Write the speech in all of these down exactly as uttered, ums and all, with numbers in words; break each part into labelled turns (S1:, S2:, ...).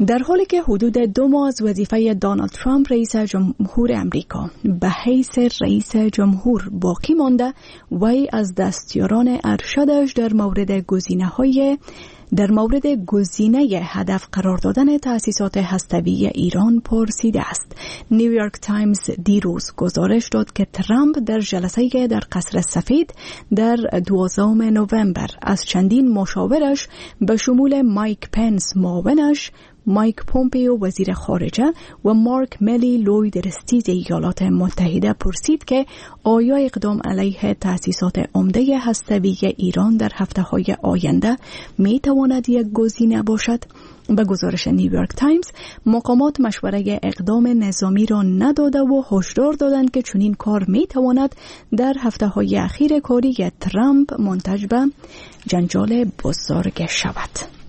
S1: در حالی که حدود دو ماه از وظیفه دونالد ترامپ رئیس جمهور امریکا به حیث رئیس جمهور باقی مانده، وی از دستیاران ارشدش در مورد گزینه‌های در مورد گزینه هدف قرار دادن تأسیسات هسته‌ای ایران پرسیده است. نیویورک تایمز دیروز گزارش داد که ترامپ در جلسه‌ای در قصر سفید در دوازدهم نوامبر از چندین مشاورش به شمول مایک پنس معاونش، مایک پومپیو وزیر خارجه و مارک ملی لوید رستیز ایالات متحده پرسید که آیا اقدام علیه تأسیسات عمده هسته‌ای ایران در هفته‌های آینده می تواند یک گزینه باشد. به گزارش نیویورک تایمز، مقامات مشوره اقدام نظامی را نداده و هشدار دادند که چنین کار می تواند در هفته‌های اخیر کاری ترامپ منتج به جنجال بزرگ شود.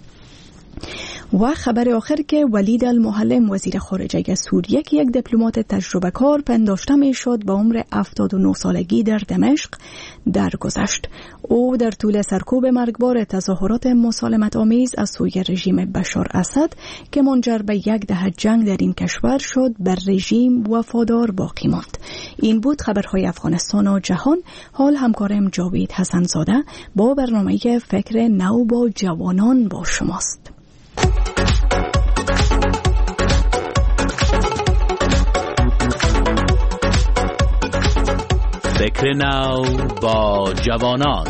S1: و خبر آخر که ولید المعلم وزیر خارجه سوریه که یک دیپلمات تجربه کار پنداشته می شد به عمر هفتاد و نه سالگی در دمشق درگذشت. او در طول سرکوب مرگبار تظاهرات مسالمت آمیز از سوی رژیم بشار اسد که منجر به یک دهه جنگ در این کشور شد بر رژیم وفادار باقی ماند. این بود خبرهای افغانستان و جهان. حال همکارم جاوید حسن زاده با برنامه فکر نو با جوانان با شماست.
S2: فکر نو با جوانان.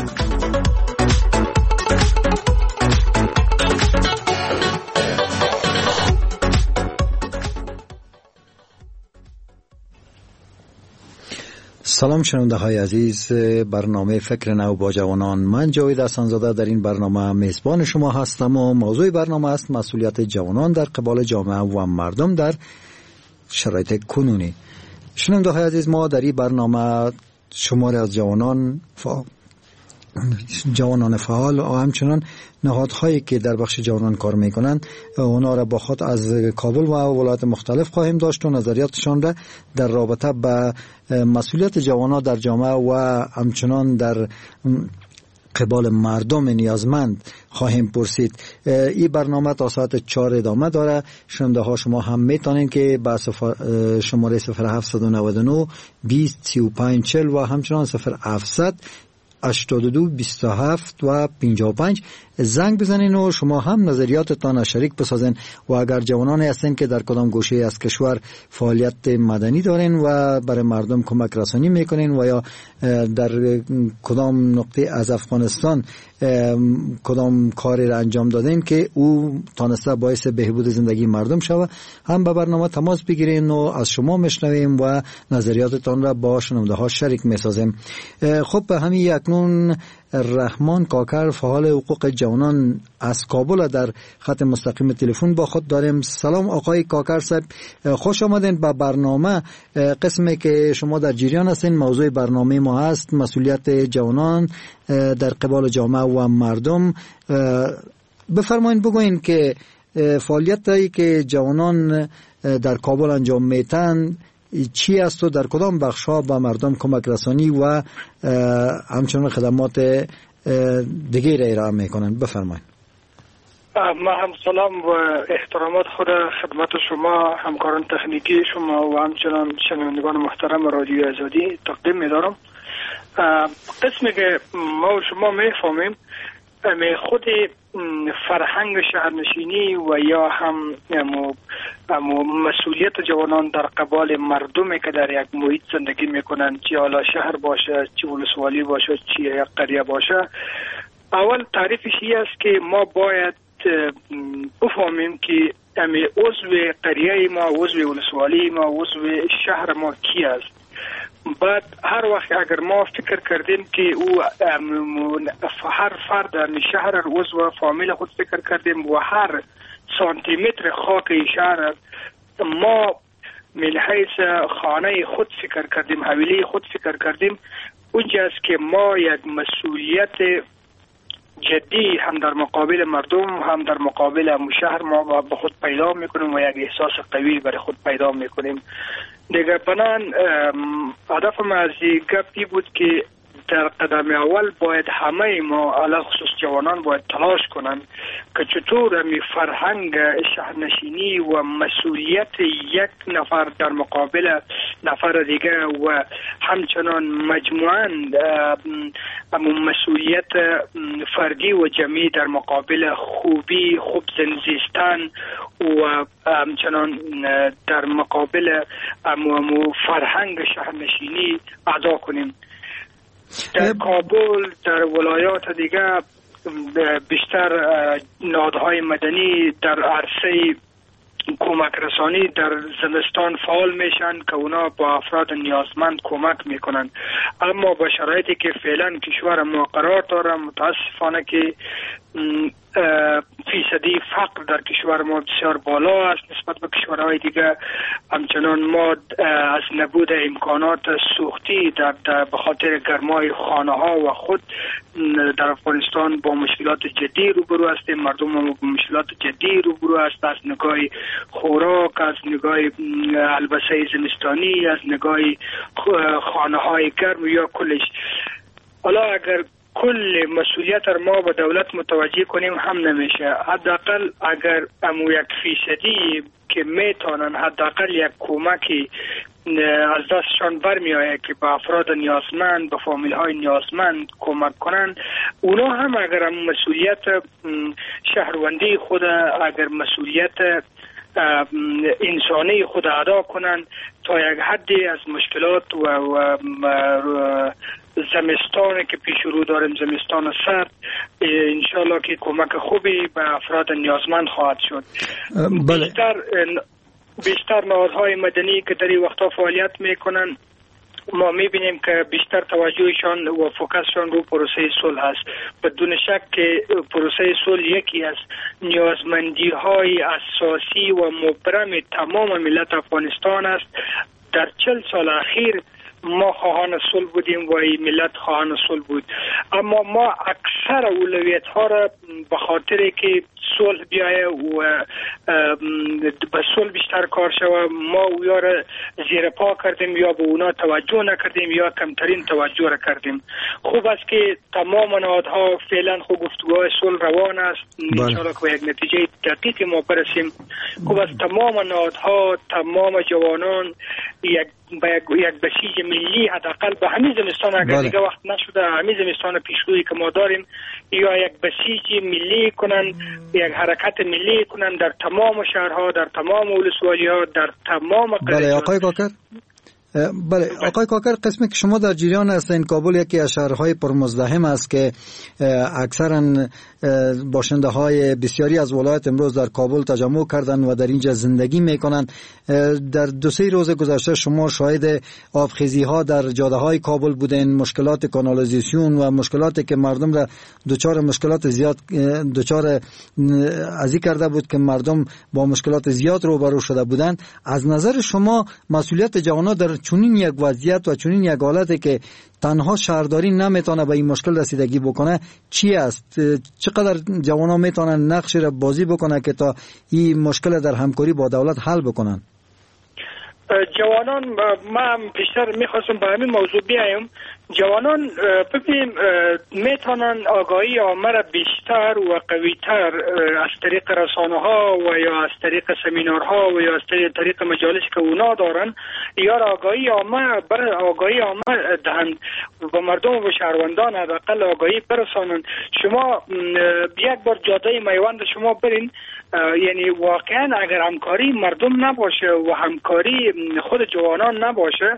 S3: سلام شنونده های عزیز برنامه فکر نو با جوانان. من جاوید حسن زاده در این برنامه میزبان شما هستم و موضوع برنامه است مسئولیت جوانان در قبال جامعه و مردم در شرایط کنونی. شنونده های عزیز، ما در این برنامه شماری از جوانان فا... جوانان فعال و همچنان نهادهایی که در بخش جوانان کار میکنند اونا را با خود از کابل و ولایات مختلف خواهیم داشت و نظریاتشان را در رابطه با مسئولیت جوانان در جامعه و همچنان در قبال مردم نیازمند خواهیم پرسید. این برنامه تا ساعت چهار ادامه داره. شنونده ها شما هم میتونین که با شماره صفر هفت نه نه بیست سی و پنج چهل و همچنان صفر هفتصد هشتاد و دو بیست و هفت و پنجاه و پنج زنگ بزنین و شما هم نظریاتتان شریک بسازین و اگر جوانانی هستین که در کدام گوشه از کشور فعالیت مدنی دارین و برای مردم کمک رسانی میکنین و یا در کدام نقطه از افغانستان کدام کاری را انجام دادین که او تانسته باعث بهبود زندگی مردم شود، هم به برنامه تماس بگیرین و از شما میشنویم و نظریاتتان را با شنونده ها شریک میسازیم. خب به همین اکنون رحمان کاکر فعال حقوق جوانان از کابل در خط مستقیم تلفن با خود داریم. سلام آقای کاکر صاحب، خوش آمدین به برنامه. قسمی که شما در جریان هستین موضوع برنامه ما هست مسئولیت جوانان در قبال جامعه و مردم. بفرمایید بگوین که فعالیتی که جوانان در کابل انجام میتن چی است و در کدام بخش ها به مردم کمک رسانی و همچنان خدمات دیگه را ارائه میکنن. بفرمایید.
S4: ما هم سلام و احترامات خود خدمت شما، همکاران تکنیکی شما و همچنان شنوندگان محترم رادیو آزادی تقدیم می‌دارم. قسمی که ما و شما میفهمیم خود فرهنگ شهرنشینی و یا هم مسئولیت جوانان در قبال مردمی که در یک محیط زندگی میکنن، چه حالا شهر باشه، چه ولسوالی باشه، چه یک قریه باشه، اول تعریفش این است که ما باید بفهمیم که امی عضو قریه ما، عضو ولسوالی ما، عضو شهر ما کی است. بعد هر وقت اگر ما فکر کردیم که او هر فرد در شهر عضو فامیل خود فکر کردیم و هر سانتی متر خاک شهر ما من حیث خانه خود فکر کردیم، حویلی خود فکر کردیم، اونجاست که ما یک مسئولیت جدی هم در مقابل مردم هم در مقابل شهر ما به خود پیدا میکنیم و یک احساس قوی برای خود پیدا میکنیم. دیگر بنان هدف ما از گپی بود که در قدم اول باید همه ما علی خصوص جوانان باید تلاش کنن که چطور می فرهنگ شهرنشینی و مسئولیت یک نفر در مقابل نفر دیگه و همچنان مجموعاً مسئولیت فردی و جمعی در مقابل خوبی خوب زنزیستن و همچنان در مقابل فرهنگ شهرنشینی ادا کنیم. در کابل، در ولایات دیگه بیشتر نهادهای مدنی در عرصه کمک رسانی در زمستان فعال میشن که اونا با افراد نیازمند کمک میکنن، اما با شرایطی که فعلا کشور ما قرار داره متاسفانه که فیصدی فقر در کشور ما بسیار بالا است نسبت به کشورهای دیگه. همچنان ما از نبود امکانات سوختی در, در به خاطر گرمای خانه ها و خود در افغانستان با مشکلات جدی روبرو هستیم. مردم ما با مشکلات جدی روبرو است، از نگاه خوراک، از نگاه البسه زمستانی، از نگاه خانه های گرم یا کلش. حالا اگر کل مسئولیت ما به دولت متوجه کنیم هم نمیشه. حداقل اگر امو یک فیصدی که میتونن حداقل یک کمکی از دستشان برمی آید که به افراد نیازمند، به فامیل های نیازمند کمک کنن، اونا هم اگر مسئولیت شهروندی خود، اگر مسئولیت انسانی خود ادا کنن تا یک حدی از مشکلات و, و زمستان که پیش رو داریم، زمستان سرد، انشالله که کمک خوبی به افراد نیازمند خواهد شد.
S3: بله.
S4: بیشتر بیشتر نهادهای مدنی که در این وقتا فعالیت میکنن ما میبینیم که بیشتر توجهشان و فوکسشان رو پروسه صلح است. بدون شک که پروسه صلح یکی از نیازمندی های اساسی و مبرم تمام ملت افغانستان است. در چل سال اخیر ما خواهان صلح بودیم و این ملت خواهان صلح بود، اما ما اکثر اولویت ها را به خاطر که صلح بیایه و به صلح بیشتر کار شود ما یا را زیر پا کردیم یا به اونا توجه نکردیم یا کمترین توجه را کردیم. خوب است که تمام نهادها فعلا خود گفتگوهای صلح روان است، انشاءالله که به یک نتیجه دقیق ما برسیم. خوب است تمام نهادها، تمام جوانان یک با یک بسیج ملی حداقل به همین زمستان اگر دیگه وقت نشده، همین زمستان پیشرویی که ما داریم، یا یک بسیج ملی کنن، یک حرکت ملی کنن در تمام شهرها، در تمام ولسوالی‌ها، در تمام قریه‌ها.
S3: بله آقای کاکر. بله آقای کاکر، قسمی که شما در جریان هستین، کابل یکی از شهرهای پرمزدحم است که اکثرا باشنده های بسیاری از ولایت امروز در کابل تجمع کردن و در اینجا زندگی میکنن. در دو سه روز گذشته شما شاهد آبخیزی ها در جاده های کابل بودین، مشکلات کانالیزاسیون و مشکلاتی که مردم را دچار مشکلات زیاد دچار ازی کرده بود که مردم با مشکلات زیاد روبرو شده بودند. از نظر شما مسئولیت جوانان در چنین یک وضعیت و چنین یک حالتی که تنها شهرداری نمیتونه به این مشکل رسیدگی بکنه چی است؟ چقدر جوانان میتونن نقش را بازی بکنه که تا این مشکل در همکاری با دولت حل بکنن؟
S4: جوانان، من بیشتر میخواستم به همین موضوع بیایم. جوانان ببینیم میتونن آگاهی عامه را بیشتر و قویتر از طریق رسانه ها و یا از طریق سمینارها و یا از طریق مجالسی که اونا دارن یا آگاهی عامه بر آگاهی عامه دهند و مردم و شهروندان حداقل آگاهی برسانن. شما یک بار جاده میوند شما برین، یعنی واقعا اگر همکاری مردم نباشه و همکاری خود جوانان نباشه،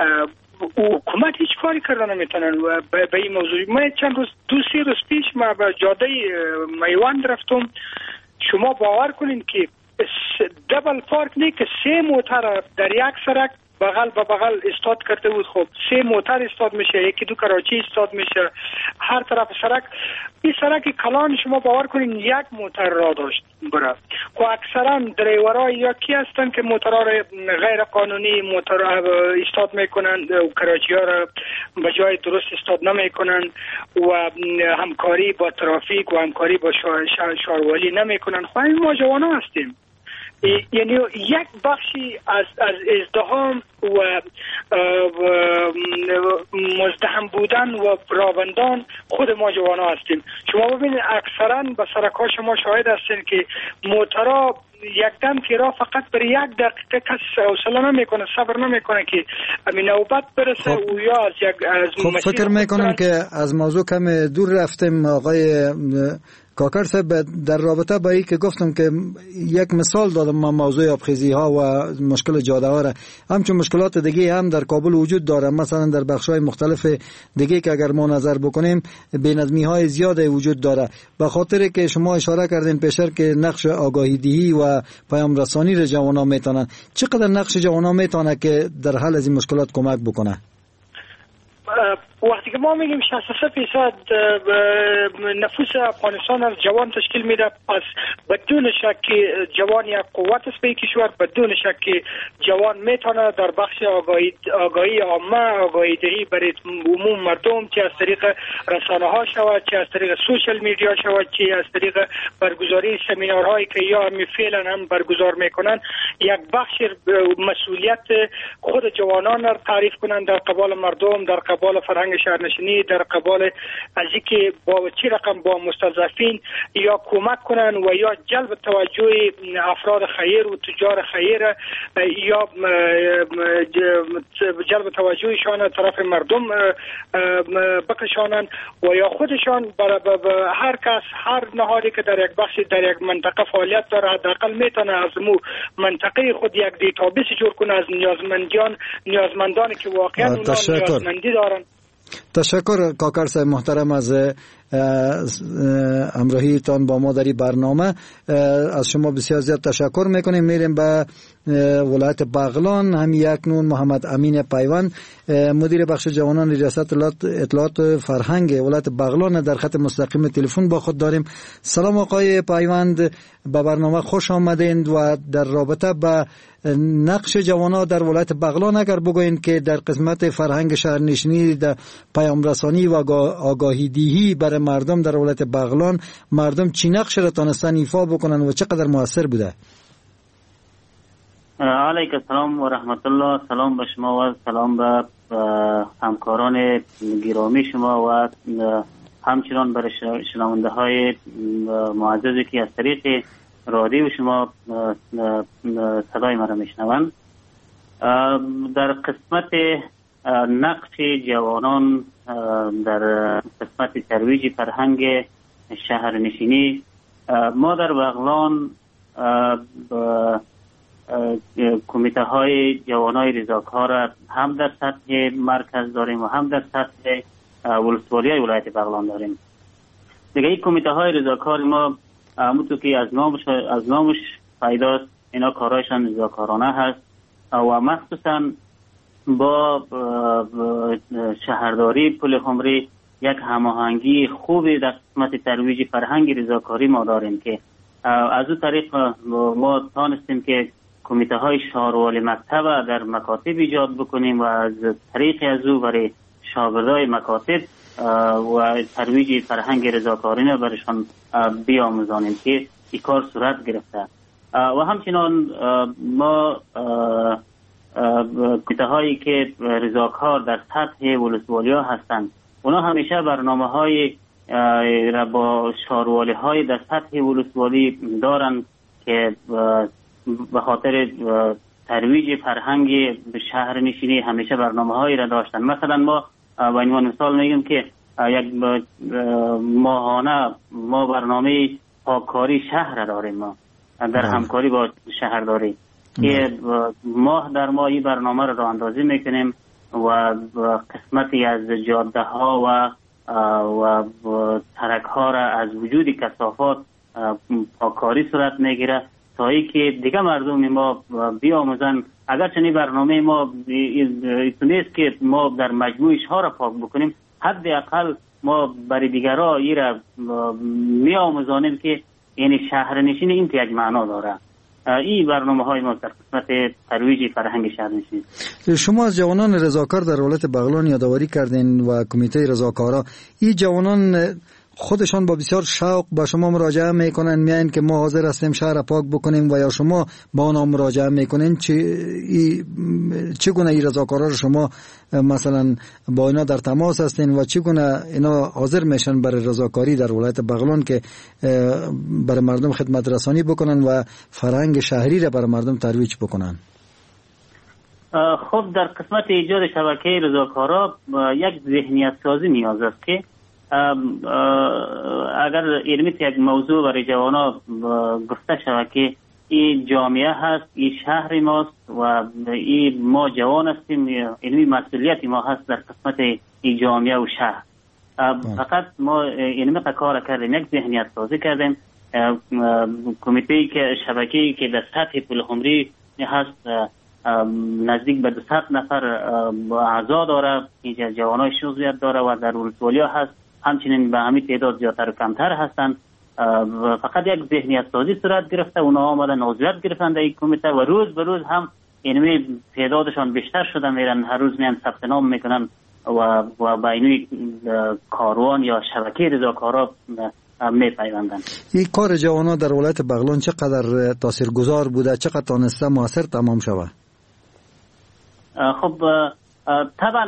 S4: حکومت هیچ کاری کردن نمیتونن به این موضوع. من چند روز دو سه روز پیش ما به جاده میوند رفتم، شما باور کنین که دبل پارک نه که سه موتر در یک سرک بغل به بغل استاد کرده بود. خب سه موتر استاد میشه، یکی دو کراچی استاد میشه، هر طرف سرک. این سرک کلان شما باور کنین یک موتر را داشت برا. خب اکثرا دریورها یا کی هستن که موترها را غیر قانونی موتر استاد میکنن و کراچی ها را به جای درست استاد نمیکنن و همکاری با ترافیک و همکاری با شهروالی نمیکنن. خب ما جوانا هستیم. یعنی یک بخشی از از ازدحام و مزدحم بودن و راوندان خود ما جوان ها هستیم. شما ببینید اکثرا به سرکار شما شاهد هستین که موترها یک دم که را فقط برای یک دقیقه کس حوصله نمیکنه، صبر نمیکنه که همین نوبت برسه.
S3: خب.
S4: و یا از یک از
S3: خب فکر میکنم که از موضوع کم دور رفتیم آقای کاکر صاحب. در رابطه با این که گفتم که یک مثال دادم من موضوع آبخیزی ها و مشکل جاده ها را، همچون مشکلات دیگه هم در کابل وجود داره. مثلا در بخش های مختلف دیگه که اگر ما نظر بکنیم بی‌نظمی های زیاد وجود داره. به خاطر که شما اشاره کردین پیشتر که نقش آگاهی دهی و پیام رسانی را جوانان میتونن، چقدر نقش جوانان میتونه که در حل از این مشکلات کمک بکنه؟
S4: وقتی که ما میگیم شصت و سه درصد نفوس افغانستان از جوان تشکیل میده، پس بدون شک جوان یک قوت است به کشور، بدون شک جوان میتونه در بخش آگاهی آگاهی عامه، آگاهی دهی برای عموم مردم، چه از طریق رسانه ها شود، چه از طریق سوشل میدیا شود، چه از طریق برگزاری سمینارهایی که یا هم فعلا هم برگزار میکنن، یک بخش مسئولیت خود جوانان را تعریف کنند در قبال مردم، در قبال فرهنگ شهرنشینی، در قبال از اینکه با چی رقم با مستضعفین یا کمک کنن و یا جلب توجه افراد خیر و تجار خیر یا جلب توجهشان از طرف مردم بکشانن و یا خودشان بر هر کس، هر نهادی که در یک بخش در یک منطقه فعالیت داره حداقل میتونه از مو منطقه خود یک دیتابیس جور کنه از نیازمندان نیازمندانی که واقعا اونا نیازمندی دارن.
S3: تشکر کاکر صاحب محترم از همراهیتان با ما در این برنامه. از شما بسیار زیاد تشکر میکنیم. میریم به ولایت بغلان. هم یک نون محمد امین پیوند، مدیر بخش جوانان ریاست اطلاعات فرهنگ ولایت بغلان، در خط مستقیم تلفن با خود داریم. سلام آقای پیوند، به برنامه خوش آمدین و در رابطه به نقش جوانان در ولایت بغلان اگر بگوین که در قسمت فرهنگ شهرنشینی، در پیام رسانی و آگاهی دهی برای مردم در ولایت بغلان، مردم چی نقش را تانستن ایفا بکنن و چقدر موثر بوده؟
S5: علیکم السلام و رحمت الله. سلام به شما و سلام به همکاران گرامی شما و همچنان برای شنونده های معززی که از طریق رادیو شما صدای مرا میشنوند. در قسمت نقش جوانان در قسمت ترویج فرهنگ شهرنشینی، ما در بغلان کمیته های جوانای رضاکار را هم در سطح مرکز داریم و هم در سطح ولسوالی های ولایت بغلان داریم. دیگه این کمیته های رضاکار ما همونطور که از نامش از نامش پیداست، اینا کارهایشان رضاکارانه هست و مخصوصا با شهرداری پل خمری یک هماهنگی خوبی در قسمت ترویج فرهنگ رضاکاری ما داریم که از اون طریق ما تانستیم که کمیته های شهروال مکتب در مکاتب ایجاد بکنیم و از طریق از او برای شاگردای مکاتب و ترویج فرهنگ رضاکارانه برشان بیاموزانیم که این کار صورت گرفته. و همچنان ما کمیته هایی که رضاکار در سطح ولسوالی ها هستند، اونا همیشه برنامه های را با شهروالی های در سطح ولسوالی دارن که به خاطر ترویج فرهنگ شهرنشینی همیشه برنامه هایی را داشتن. مثلا ما به عنوان مثال میگیم که یک ماهانه ما برنامه پاککاری شهر را داریم، ما در همکاری با شهرداری که ماه در ماه این برنامه را راه اندازی میکنیم و قسمتی از جاده ها و و ترک ها را از وجود کثافات پاککاری صورت میگیره تا ای که دیگه مردم ما بیاموزن. اگر چنین برنامه ما نیست که ما در مجموع ها را پاک بکنیم، حداقل ما برای دیگرها ای را میآموزانیم که یعنی شهرنشین این یک معنا داره. این برنامه های ما در قسمت ترویج فرهنگ شهرنشینی.
S3: شما از جوانان رضاکار در ولایت بغلان یادآوری کردین و کمیته رضاکارا، این جوانان خودشان با بسیار شوق با شما مراجعه میکنن، میاین که ما حاضر هستیم شهر پاک بکنیم، و یا شما با آنها مراجعه میکنین؟ چگونه این رضاکارا رو شما مثلا با اینا در تماس هستین و چگونه اینا حاضر میشن برای رضاکاری در ولایت بغلان که برای مردم خدمت رسانی بکنن و فرهنگ شهری را برای مردم ترویج بکنن؟
S5: خب در قسمت ایجاد شبکه رضاکارا یک ذهنیت سازی نیاز است که اگر علمیت یک موضوع برای جوانا گفته شود که این جامعه هست، این شهر ماست و این ما جوان هستیم، علمی مسئولیتی ما هست در قسمت این جامعه و شهر. فقط ما علمی کار کردیم، یک ذهنیت سازی کردیم. کمیته که شبکه‌ای که در سطح پلخمری هست نزدیک به دویست نفر اعضا داره، اینجا جوانای شخصیت داره و در ولسوالی هست همچنین به همین تعداد زیادتر و کمتر هستند. فقط یک ذهنیت سازی صورت گرفته، اونا آمدن عضویت گرفتن در این کمیته و روز به روز هم اینمی تعدادشان بیشتر شده میرن، هر روز میان ثبت نام میکنن و و با اینوی کاروان یا شبکه رضاکارا میپیوندن. این
S3: کار جوانا در ولایت بغلان چقدر تاثیرگذار بوده، چقدر تانسته موثر تمام شود؟
S5: خب طبعا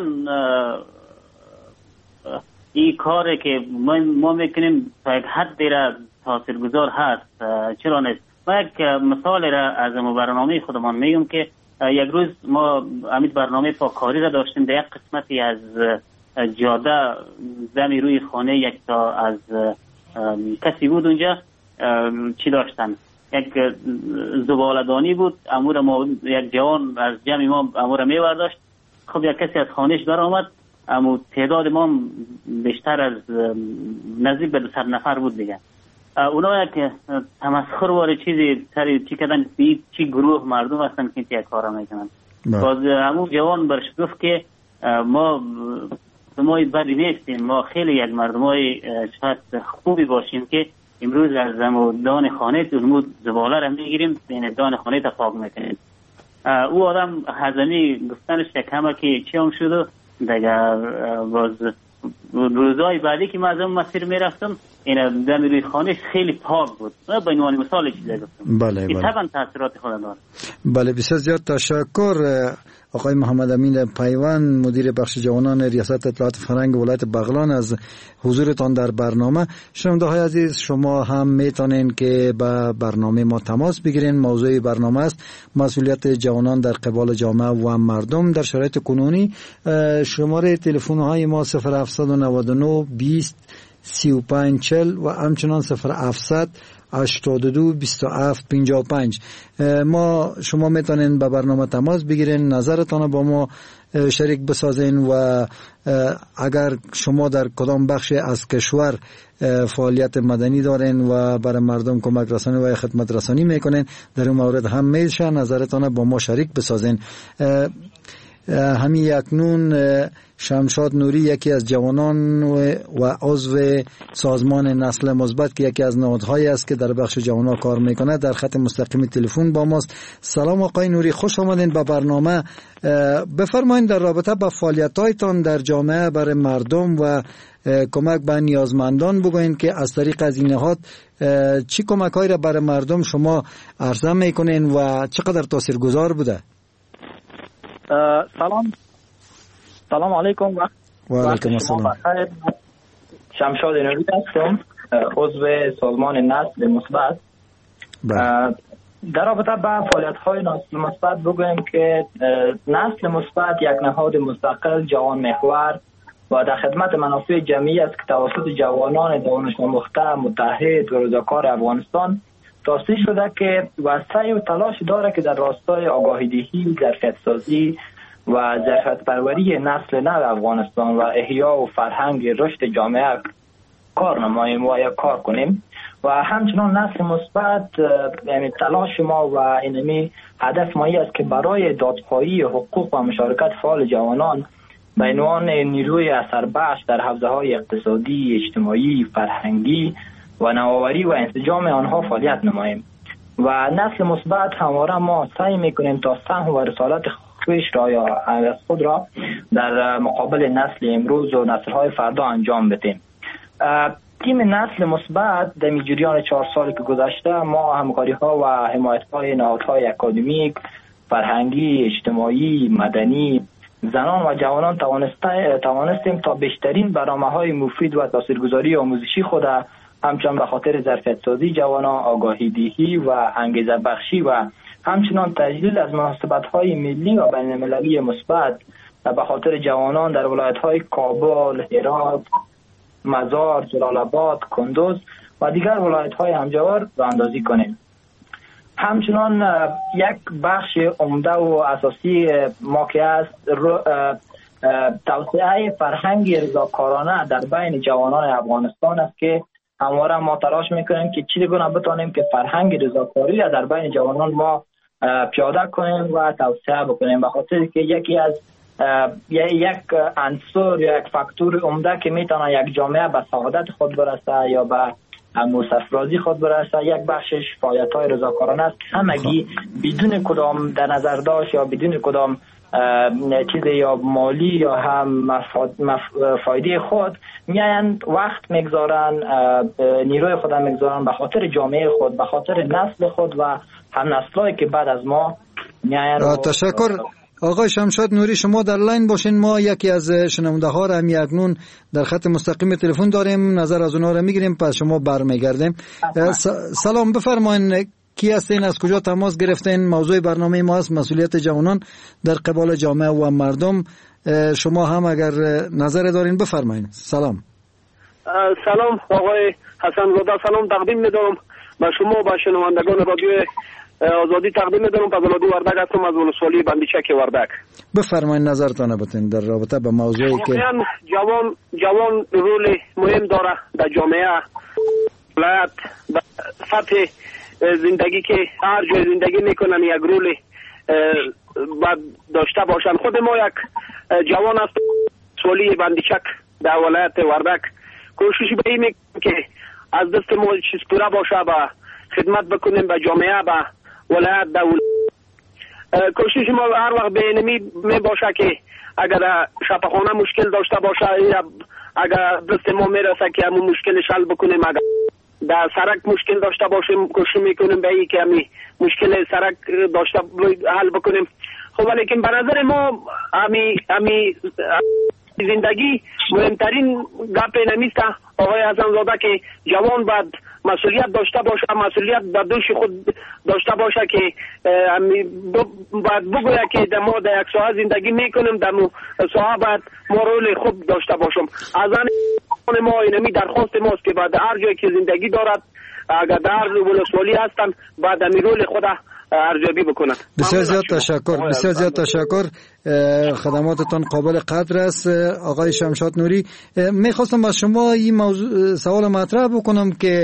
S5: این کاری که ما, ما میکنیم تا یک حدی را تاثیرگذار هست، چرا نیست؟ ما یک مثال را از برنامه خودمان میگم که یک روز ما امید برنامه پاککاری را داشتیم، در یک قسمتی از جاده دمی روی خانه یک تا از کسی بود اونجا چی داشتن، یک زباله‌دانی بود، امور ما یک جوان از جمع ما امور میورداشت. خب یک کسی از خانهش در آمد، اما تعداد ما بیشتر از نزدیک به دویست نفر بود دیگه. اونا یک تمسخر واره چیزی سری چی کردن، چی گروه مردم هستن که این کارا میکنن. باز همون جوان برش گفت که ما ما بدی نیستیم، ما خیلی یک مردمای شاید خوبی باشیم که امروز از دان خانه تو زباله را میگیریم، این دان خانه تا پاک میکنیم. او آدم هزمی گفتنش یک همه که چی هم شد دیگه. باز روزهای بعدی که ما از اون مسیر میرفتم این دم روی خانه خیلی پاک بود. به عنوان مثال چیزی گفتم.
S3: بله بله.
S5: طبعا تاثیرات خود داره.
S3: بله بسیار زیاد تشکر آقای محمد امین پیوند، مدیر بخش جوانان ریاست اطلاعات فرهنگ ولایت بغلان، از حضورتان در برنامه. شنونده های عزیز، شما هم میتونین که با برنامه ما تماس بگیرین. موضوع برنامه است مسئولیت جوانان در قبال جامعه و مردم در شرایط کنونی. شماره تلفن های ما صفر هفت نه نه بیست سی و پنج چهل و همچنان صفر هفتصد هشتاد و دو بیست و هفت پنجاه و پنج. ما شما میتونین به برنامه تماس بگیرین، نظرتان با ما شریک بسازین و اگر شما در کدام بخش از کشور فعالیت مدنی دارین و برای مردم کمک رسانی و خدمت رسانی میکنین، در این مورد هم میشه نظرتان با ما شریک بسازین. همین اکنون شمشاد نوری، یکی از جوانان و عضو سازمان نسل مثبت که یکی از نهادهایی است که در بخش جوانان کار میکنه، در خط مستقیم تلفن با ماست. سلام آقای نوری، خوش آمدین به برنامه. بفرمایید در رابطه با فعالیت‌هایتان در جامعه برای مردم و کمک به نیازمندان بگوین که از طریق از این نهاد چی کمک‌هایی را برای مردم شما عرضه میکنین و چقدر تاثیرگذار بوده؟
S6: سلام سلام علیکم و
S3: علیکم السلام.
S6: شمشاد نوری هستم، عضو سازمان نسل مثبت. در رابطه با فعالیت‌های نسل مثبت بگویم که نسل مثبت یک نهاد مستقل جوان محور و در خدمت منافع جمعی است که توسط جوانان دانش آموخته متحد و رضاکار افغانستان تأسیس شده که و سعی و تلاش داره که در راستای آگاهی دهی، ظرفیت سازی و ظرفیت پروری نسل نو افغانستان و احیا و فرهنگ رشد جامعه کار نماییم و یا کار کنیم. و همچنان نسل مثبت یعنی تلاش ما و اینمی هدف ما است که برای دادخواهی حقوق و مشارکت فعال جوانان به عنوان نیروی اثربخش در حوزه‌های اقتصادی، اجتماعی، فرهنگی و نوآوری و انسجام آنها فعالیت نماییم. و نسل مثبت همواره ما سعی میکنیم تا سهم و رسالت خویش را یا از خود را در مقابل نسل امروز و نسل‌های فردا انجام بدیم. تیم نسل مثبت در جریان چهار سالی که گذشته ما همکاری ها و حمایت های نهادهای اکادمیک، فرهنگی، اجتماعی، مدنی، زنان و جوانان توانستیم تا بیشترین برنامه‌های مفید و تاثیرگذاری آموزشی خود همچنان به خاطر ظرفیت سازی جوانان، آگاهی دهی و انگیزه بخشی و همچنان تجلیل از مناسبت‌های ملی و بین‌المللی مثبت به خاطر جوانان در ولایت‌های کابل، هرات، مزار، جلال آباد، کندوز و دیگر ولایت‌های همجوار راه‌اندازی کنیم. همچنان یک بخش عمده و اساسی ما که است توسعه فرهنگ رضاکارانه در بین جوانان افغانستان است که همواره ما تلاش میکنیم که چگونه بتانیم که فرهنگ رضاکاری را در بین جوانان ما پیاده کنیم و توسعه بکنیم، به خاطر که یکی از یک عنصر یا یک فاکتور عمده که میتونه یک جامعه به سعادت خود برسه یا به موسفرازی خود برسه، یک بخشش فعالیت‌های رضاکارانه است که همگی بدون کدام در نظر داشت یا بدون کدام چیز یا مالی یا هم فایده خود میاین وقت میگذارن، نیروی خود میگذارن به خاطر جامعه خود، به خاطر نسل خود و هم نسلایی که بعد از ما میاین.
S3: تشکر آقای شمشاد نوری، شما در لاین باشین. ما یکی از شنونده ها را همی اکنون در خط مستقیم تلفن داریم، نظر از اونها را میگیریم، پس شما برمیگردیم. سلام، بفرمایید. کی هستین؟ از کجا تماس گرفتین؟ موضوع برنامه ما است مسئولیت جوانان در قبال جامعه و مردم. شما هم اگر نظر دارین بفرمایید. سلام.
S7: سلام آقای حسن زاده، سلام تقدیم می‌دارم به شما و به شنوندگان رادیو آزادی. تقدیم می‌دارم فضل‌الدین وردک هستم از ولسوالی بندیچک وردک.
S3: بفرمایید نظرتان بتین در رابطه با موضوعی که
S7: جوان جوان رول مهم داره در جامعه ولایت در سطح زندگی که هر جای زندگی میکنن یک رول باید داشته باشن. خود ما یک جوان است ولسوالی بندیچک در ولایت وردک کوشش به این میکنیم که از دست ما چیز پوره باشه و خدمت بکنیم به جامعه و ولایت در کوشش ما هر وقت به اینمی می باشه که اگر شفاخانه مشکل داشته باشه یا اگر دست ما میرسه که همون مشکلش حل بکنیم، اگر در سرک مشکل داشته باشیم کوشش میکنیم به این که همین مشکل سرک داشته حل بکنیم. خب ولیکن به نظر ما همین همین زندگی مهمترین گپ نمیست آقای حسن زاده که جوان باید مسئولیت داشته باشه، مسئولیت به دوش خود داشته باشه که باید بگوید که ما در یک ساحه زندگی میکنیم، در ساحه باید ما رول خوب داشته باشم. از آن ما اینمی درخواست ماست که بعد هر جایی که زندگی دارد اگر در ولسوالی هستن بعد امی رول خود ارزیابی بکنن.
S3: بسیار زیاد تشکر، بسیار زیاد تشکر. خدماتتان قابل قدر است آقای شمشاد نوری. میخواستم از شما این موضوع سوال مطرح بکنم که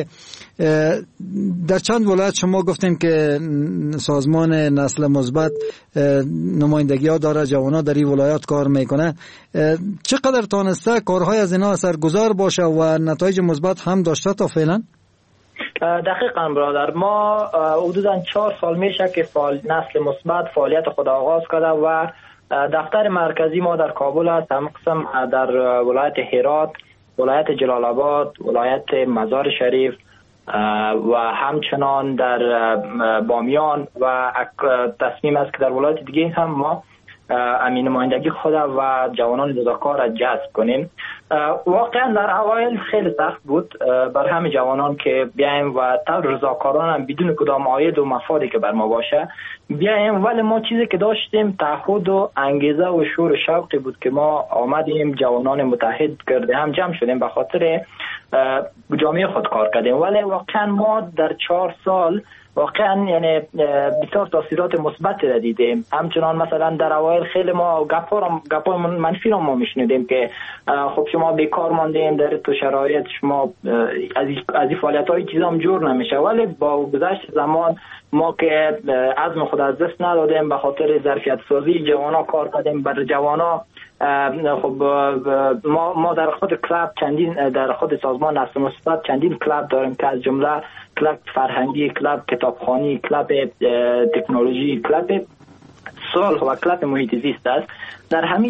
S3: در چند ولایت شما گفتین که سازمان نسل مثبت نمایندگی ها داره، جوانان در این ولایات کار میکنه. چقدر تانسته کارهای از اینا اثرگذار باشه و نتایج مثبت هم داشته تا فعلا؟
S6: دقیقاً برادر، ما حدوداً چهار سال میشه که فعال نسل مثبت فعالیت خود آغاز کرده و دفتر مرکزی ما در کابل است، هم قسم در ولایت هرات، ولایت جلال آباد، ولایت مزار شریف و همچنان در بامیان و تصمیم است که در ولایت دیگه هم ما امین نمایندگی خود و جوانان رضاکار را جذب کنیم. واقعا در اوایل خیلی سخت بود بر همه جوانان که بیایم و طور رضاکاران هم بدون کدام عاید و مفادی که بر ما باشه بیایم، ولی ما چیزی که داشتیم تعهد و انگیزه و شور و شوقی بود که ما آمدیم جوانان متحد کرده هم جمع شدیم به خاطر جامعه خود کار کردیم. ولی واقعا ما در چهار سال واقعا یعنی بسیار تاثیرات مثبت را دیدیم. همچنان مثلا در اوایل خیلی ما گپا گپا منفی را ما میشنیدیم که خب شما بیکار ماندین در تو شرایط، شما از از این فعالیت های چیزا هم جور نمیشه. ولی با گذشت زمان ما که عزم خود از دست ندادیم، به خاطر ظرفیت سازی جوانا کار کردیم بر جوانا. خب ما ما در خود کلاب چندین در خود سازمان نسل مثبت چندین کلاب داریم که از جمله کلاب فرهنگی، کلاب کتابخوانی، کلاب تکنولوژی، کلاب صلح و کلاب محیط زیست است. در همین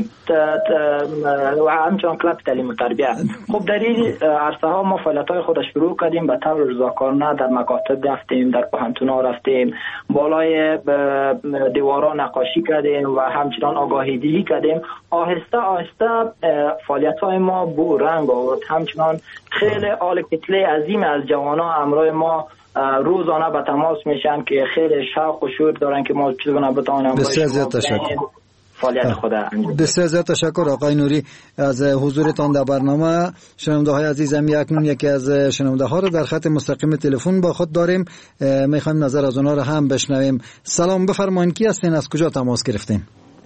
S6: و همچنان کلاب تعلیم تربیه. خب در این عرصه ها ما فعالیت های خود شروع کردیم، به طور رضاکارانه در مکاتب رفتیم، در پوهنتون ها رفتیم، بالای دیوارا نقاشی کردیم و همچنان آگاهی دهی کردیم. آهسته آهسته فعالیت های ما بو رنگ آورد. همچنان خیلی آل کتله عظیم از جوانان همراه ما روزانه به تماس میشن که خیلی شوق و شور دارن که ما چطور بتوانیم.
S3: بسیار زیاد تشکر.
S6: فعالیت خود
S3: بسیار زیاد تشکر آقای نوری از حضورتان در برنامه. شنونده های عزیزم، اکنون یکی از شنونده ها رو در خط مستقیم تلفن با خود داریم، میخوایم نظر از اونها رو هم بشنویم. سلام، بفرمایید کی هستین، از کجا تماس گرفتین؟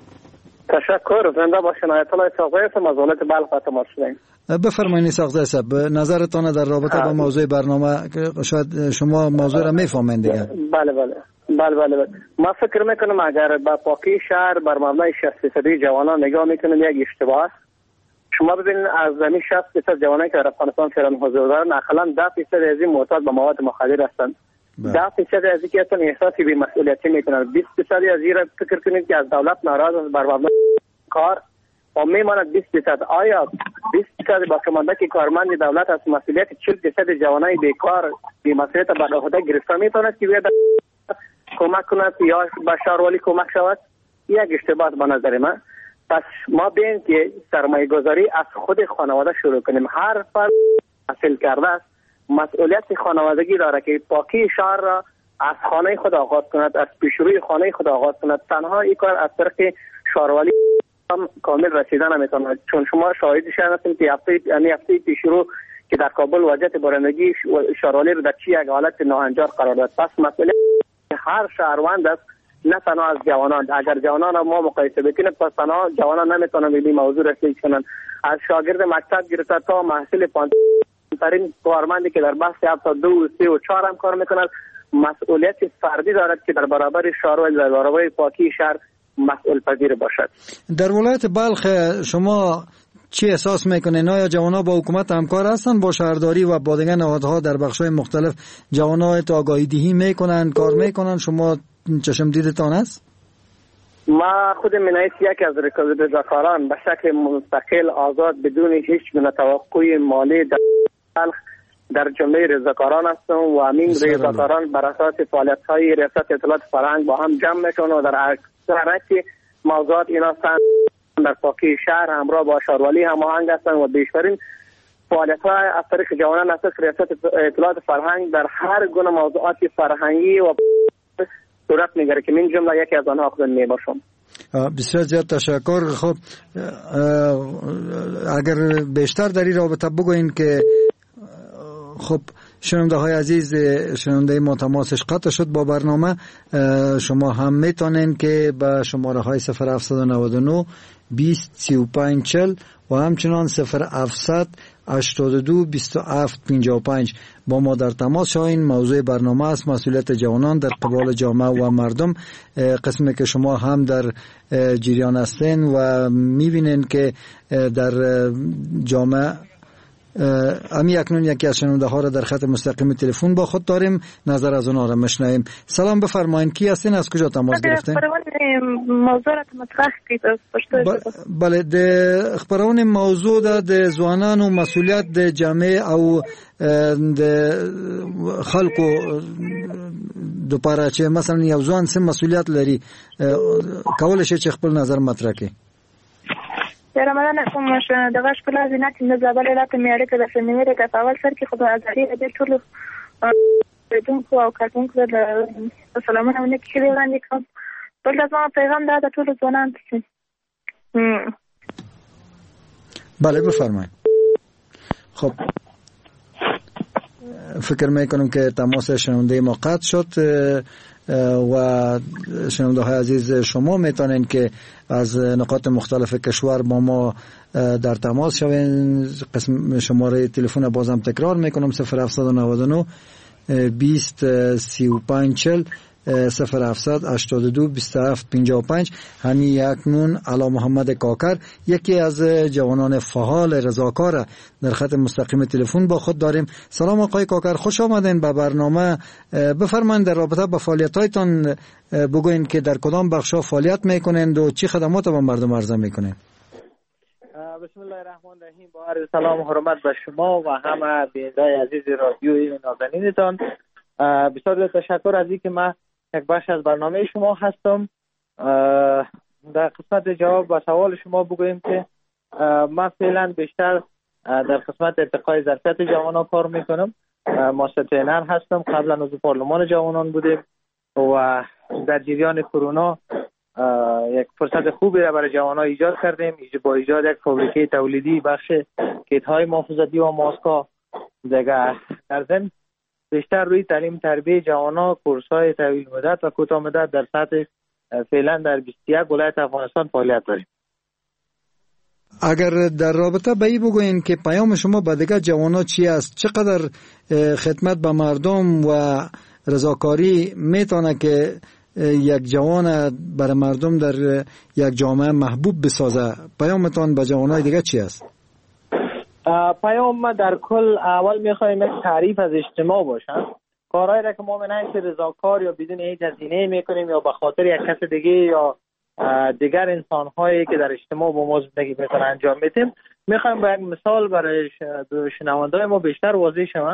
S8: تشکر، زنده باشین. آیت الله اسحاقزاده هستم از ولایت بلخ تماس شدیم.
S3: بفرمایید اسحاقزاده صاحب، نظرتان در رابطه با موضوع برنامه، شاید شما موضوع را میفهمین دیگه.
S8: بله بله بله بله بله ما فکر میکنم اگر با پاکی شهر بر مبنای شصت فیصدی جوانان نگاه میکنیم یک اشتباه است. شما ببینید از زمین شصت فیصد جوانایی که در افغانستان فعلا حضور دارن، اقلا ده فیصد از این معتاد به مواد مخدر هستند. ده فیصد از اینکه اصلا احساس بی‌مسئولیتی میکنن. بیست فیصد از این را فکر کنید که از دولت ناراض است بر مبنای کار و میماند بیست فیصد. آیا بیست فیصد باقیمانده که کارمند دولت از مسئولیت چهل فیصد جوانای بیکار بی‌مسئولیت بر عهده گرفته میتواند که بیاد کمک کند یا به شهروالی کمک شود؟ یک اشتباه به نظر من. پس ما بین که سرمایه گذاری از خود خانواده شروع کنیم. هر فرد حاصل کرده است مسئولیت خانوادگی داره که پاکی شهر را از خانه خود آغاز کند، از پیشروی خانه خود آغاز کند. تنها این کار از طریق شهروالی هم کامل رسیدن نمیتونه، چون شما شاهدش هستید که هفته یعنی هفته پیشرو که در کابل وضعیت بارندگی شهروالی را در چی یک حالت ناهنجار قرار داد. پس مسئولیت هر شهروند است، نه تنها از جوانان. اگر جوانان ما مقایسه بکنیم پس تنها جوانان نمیتونن به این موضوع رسیدگی کنن. از شاگرد مکتب گرفته تا محصول پانترین کارمندی که در بحث هفته دو و سه و چهار هم کار میکنن، مسئولیت فردی دارد که در برابر شهر و در برابر پاکی شهر مسئول پذیر باشد.
S3: در ولایت بلخ شما چی احساس میکنین؟ آیا جوانان با حکومت همکار هستن، با شهرداری و با دیگر نهادها در بخش‌های مختلف جوانان آگاهی دهی میکنن، کار میکنن؟ شما چشم دیدتان است؟
S8: ما خود منایس یک از رضاکاران به شکل مستقل آزاد بدون هیچ گونه توقع مالی در بلخ در جمله رضاکاران هستم و همین رضاکاران بر اساس فعالیت‌های ریاست اطلاعات فرهنگ با هم جمع میکنن و در اکثر موضوعات اینا در پاکی شهر همراه با شهروالی هماهنگ هستند و بیشترین فعالیت‌های از طریق جوانان اساس ریاست اطلاعات فرهنگ در هر گونه موضوعات فرهنگی و صورت میگیره که من جمله یکی از آنها خودم میباشم.
S3: بسیار زیاد تشکر. خب اگر بیشتر در این رابطه بگوین که خب شنونده های عزیز، شنونده ما تماسش قطع شد با برنامه، شما هم میتونین که به شماره های صفر هفتصد و نود و نه بیست سی و پنج چهل و همچنان صفر هفتصد هشتاد و دو بیست و هفت پنجاه و پنج با ما در تماس شوین. موضوع برنامه است مسئولیت جوانان در قبال جامعه و مردم، قسمی که شما هم در جریان هستین و میبینین که در جامعه امی اکنون یکی از شنونده ها را در خط مستقیم تلفن با خود داریم، نظر از اونها را مشنویم. سلام، بفرمایید کی هستین، از کجا تماس گرفتین؟
S9: موضوع را مطرح کردید.
S3: بله، د خبرونه موضوع د ځوانانو مسؤلیت د جامعه او د خلکو د پاره چې مثلا یو ځوان سم مسؤلیت لري، کول شي چې خپل نظر مطرح کړي.
S9: در رمضان کوم دغه شپه لازم نه چې زابل راته میاره کې د سیمینار کې په اول سر کې خدای ازادي دې ټول دونکو او کارونکو د سلامونه ونه کې وړاندې کوم. بل دا زما پیغام دا د ټول ځوانانو ته.
S3: بله بفرمایید. خب فکر میکنم که تماس شنونده ما قطع شد و شنونده های عزیز شما میتونین که از نقاط مختلف کشور با ما در تماس شوین. قسم شماره تلفن بازم تکرار میکنم صفر هفتصد و نود و نه بیست سی و پنج چهل صفر هفتصد هشتاد و دو بیست و هفت پنجاه و پنج. همین اکنون علا محمد کاکر یکی از جوانان فعال رضاکار در خط مستقیم تلفن با خود داریم. سلام آقای کاکر، خوش آمدین به برنامه. بفرمایید در رابطه با فعالیت‌هایتان بگوین که در کدام بخش‌ها فعالیت میکنند و چی خدمات به مردم عرضه میکنید.
S10: بسم الله الرحمن الرحیم. با عرض سلام و حرمت به شما و همه بینندگان عزیز رادیوی نازنینتان. بسیار تشکر از اینکه من یک بخش از برنامه شما هستم. در قسمت جواب به سوال شما بگویم که من فعلا بیشتر در قسمت ارتقای ظرفیت جوانان کار میکنم. ماستر ترینر هستم. قبلا عضو پارلمان جوانان بودیم و در جریان کرونا یک فرصت خوبی را برای جوانان ایجاد کردیم با ایجاد یک فابریکه تولیدی بخش کیت های محافظتی و ماسکا. دیگه در ضمن بیشتر روی تعلیم تربیت جوانان کورس های طویل مدت و کوتاه مدت در سطح فعلا در بیست و یک ولایت افغانستان فعالیت داریم.
S3: اگر در رابطه به این بگوین که پیام شما به دیگه جوانان چی است؟ چقدر خدمت به مردم و رضاکاری میتونه که یک جوان برای مردم در یک جامعه محبوب بسازه؟ پیامتان به جوانای دیگه چی است؟
S10: پیام ما در کل اول میخوایم یک تعریف از اجتماع باشن. کارهایی را که ما منعکس رضاکار یا بدون هیچ هزینه میکنیم یا به خاطر یک کس دیگه یا دیگر انسانهایی که در اجتماع با ما زندگی میکنن انجام میدیم. میخوایم با یک مثال برای شنونده‌های ما بیشتر واضح شوه.